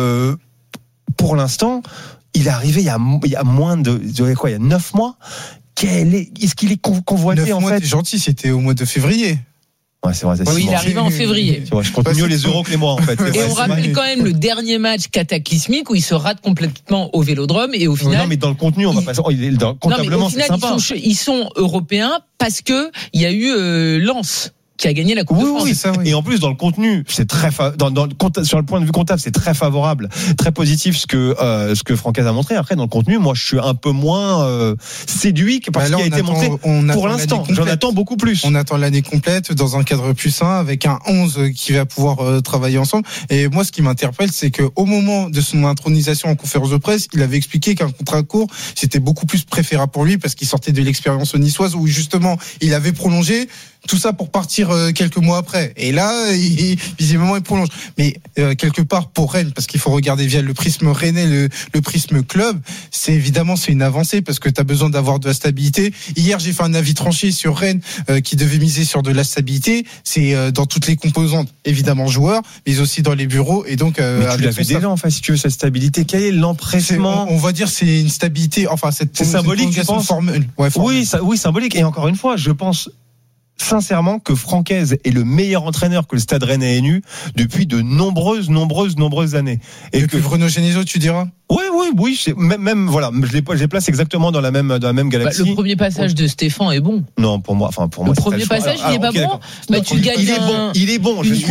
pour l'instant, il est arrivé il y a moins de quoi, il y a 9 mois. Est-ce qu'il est convoité 9 en mois, fait? T'es gentil, c'était au mois de février. Ouais, c'est vrai. Oui, il est arrivé en février. C'est vrai, je compte mieux les euros que les mois en fait. Et on rappelle quand même le dernier match cataclysmique où il se rate complètement au Vélodrome et au final. Non, mais dans le contenu, on va pas. Comptablement, c'est sympa. Ils sont européens parce que il y a eu Lens qui a gagné la Coupe de France. Oui, ça, oui. Et en plus, dans le contenu, c'est très sur le point de vue comptable, c'est très favorable, très positif ce que Francaise a montré. Après, dans le contenu, moi, je suis un peu moins séduit que par ce qui a été montré pour l'instant. J'en attends beaucoup plus. On attend l'année complète dans un cadre plus sain avec un 11 qui va pouvoir travailler ensemble. Et moi, ce qui m'interpelle, c'est que au moment de son intronisation en conférence de presse, il avait expliqué qu'un contrat court, c'était beaucoup plus préférable pour lui parce qu'il sortait de l'expérience niçoise où justement, il avait prolongé. Tout ça pour partir quelques mois après. Et là, visiblement, il prolonge. Mais quelque part, pour Rennes, parce qu'il faut regarder via le prisme rennais, le prisme club, c'est une avancée parce que tu as besoin d'avoir de la stabilité. Hier, j'ai fait un avis tranché sur Rennes qui devait miser sur de la stabilité. C'est dans toutes les composantes, évidemment, joueurs, mais aussi dans les bureaux. Et donc, mais tu l'avais déjà, en fait, si tu veux, cette stabilité. Quel est l'empressement? On va dire c'est une stabilité, enfin, c'est symbolique, je pense. Oui, symbolique. Et encore une fois, je pense sincèrement que Francaise est le meilleur entraîneur que le Stade Rennais ait eu depuis de nombreuses années. Et depuis Bruno Genesio, tu diras? Oui, même voilà, je les place exactement dans la même galaxie. Le premier passage de Stéphane est bon. Non, pour moi. Le premier passage, il est pas bon. Bah, tu gagnes. Il est bon. Je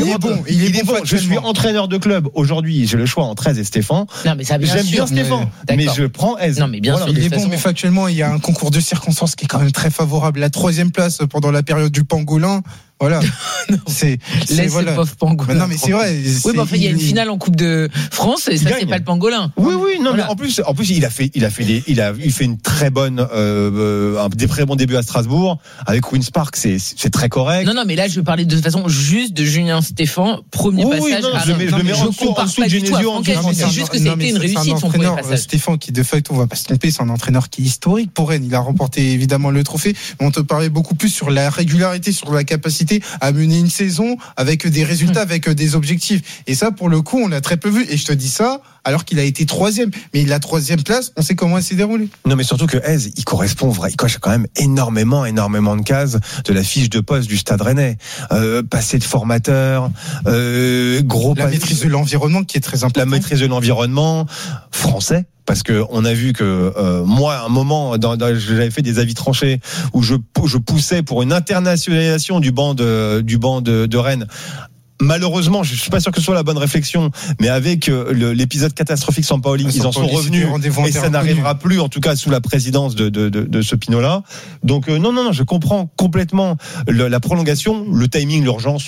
suis entraîneur de club aujourd'hui. J'ai le choix entre Hez et Stéphane. Non, mais ça, bien j'aime sûr, bien Stéphane, mais je prends Hez. Non, mais bien sûr. Il est bon, mais factuellement, il y a un concours de circonstances qui est quand même très favorable. La 3e place pendant la période du pangolin. Voilà. Laisse le pauvre pangolin. Non, mais c'est vrai. Oui, mais enfin, il y a une finale en Coupe de France et ça, c'est pas le pangolin. Oui, non, mais en plus, il fait une très bonne, des très bons débuts à Strasbourg. Avec Queen's Park, c'est très correct. Non, mais là, je veux parler de toute façon juste de Julien Stéphan. Premier passage. Je le mets en dessous de Genesio. C'est juste que c'était une réussite, son premier passage. Stéphan, qui de fait, on va pas se tromper, c'est un entraîneur qui est historique pour Rennes. Il a remporté évidemment le trophée. Mais on te parlait beaucoup plus sur la régularité, sur la capacité capacité à mener une saison avec des résultats, avec des objectifs. Et ça, pour le coup, on l'a très peu vu. Et je te dis ça alors qu'il a été 3e. Mais la 3e place, on sait comment elle s'est déroulée. Non, mais surtout que Hez, il coche quand même énormément de cases de la fiche de poste du Stade Rennais. Passé de formateur, la maîtrise de l'environnement qui est très importante. La maîtrise de l'environnement français. Parce que on a vu que moi, à un moment, j'avais fait des avis tranchés où je poussais pour une internationalisation du banc de Rennes. Malheureusement, je suis pas sûr que ce soit la bonne réflexion, mais avec l'épisode catastrophique Sampaoli, ils en sont revenus et ça n'arrivera plus, en tout cas sous la présidence de ce Pinot-là. Donc non, je comprends complètement la prolongation, le timing, l'urgence.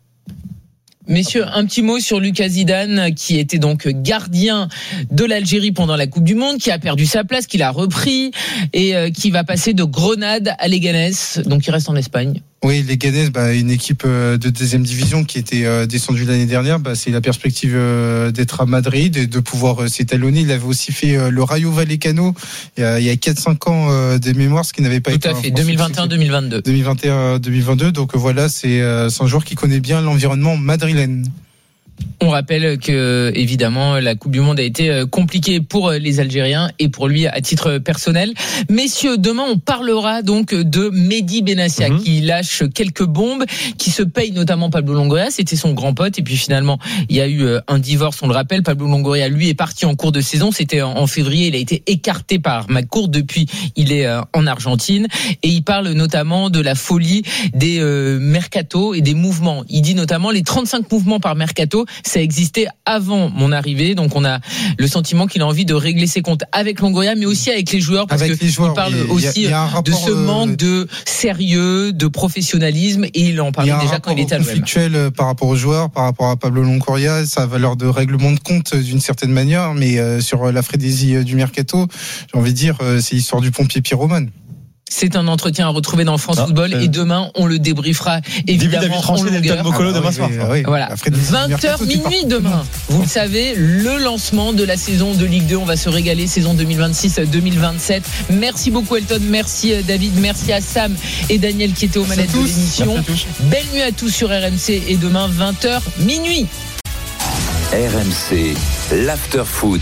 Messieurs, un petit mot sur Lucas Zidane, qui était donc gardien de l'Algérie pendant la Coupe du Monde, qui a perdu sa place, qui l'a repris et qui va passer de Grenade à Leganés, donc il reste en Espagne. Oui, Leganés, une équipe de 2e division qui était descendue l'année dernière. C'est la perspective d'être à Madrid et de pouvoir s'étalonner. Il avait aussi fait le Rayo Vallecano il y a 4-5 ans de mémoire, ce qui n'avait pas été. Tout à fait, 2021-2022. 2021-2022. Donc voilà, c'est un joueur qui connaît bien l'environnement madrilène. On rappelle que, évidemment, la Coupe du Monde a été compliquée pour les Algériens et pour lui à titre personnel. Messieurs, demain, on parlera donc de Mehdi Benassia qui lâche quelques bombes, qui se paye notamment Pablo Longoria. C'était son grand pote. Et puis finalement, il y a eu un divorce, on le rappelle. Pablo Longoria, lui, est parti en cours de saison. C'était en février. Il a été écarté par McCourt. Depuis, il est en Argentine. Et il parle notamment de la folie des mercatos et des mouvements. Il dit notamment les 35 mouvements par mercato. Ça existait avant mon arrivée, donc on a le sentiment qu'il a envie de régler ses comptes avec Longoria, mais aussi avec les joueurs, parce qu'il parle aussi de ce manque de sérieux, de professionnalisme, et il en parlait déjà quand il était à l'OM. Conflictuel par rapport aux joueurs, par rapport à Pablo Longoria, sa valeur de règlement de compte d'une certaine manière, mais sur la frénésie du mercato, j'ai envie de dire, c'est l'histoire du pompier pyromane. C'est un entretien à retrouver dans France Football et demain on le débriefera évidemment en longueur. Demain soir. Voilà. 20h minuit demain. Vous le savez, le lancement de la saison de Ligue 2, on va se régaler, saison 2026-2027. Merci beaucoup Elton, merci David, merci à Sam et Daniel qui étaient aux manettes de l'émission. Belle nuit à tous sur RMC et demain 20h minuit. RMC, l'After Foot.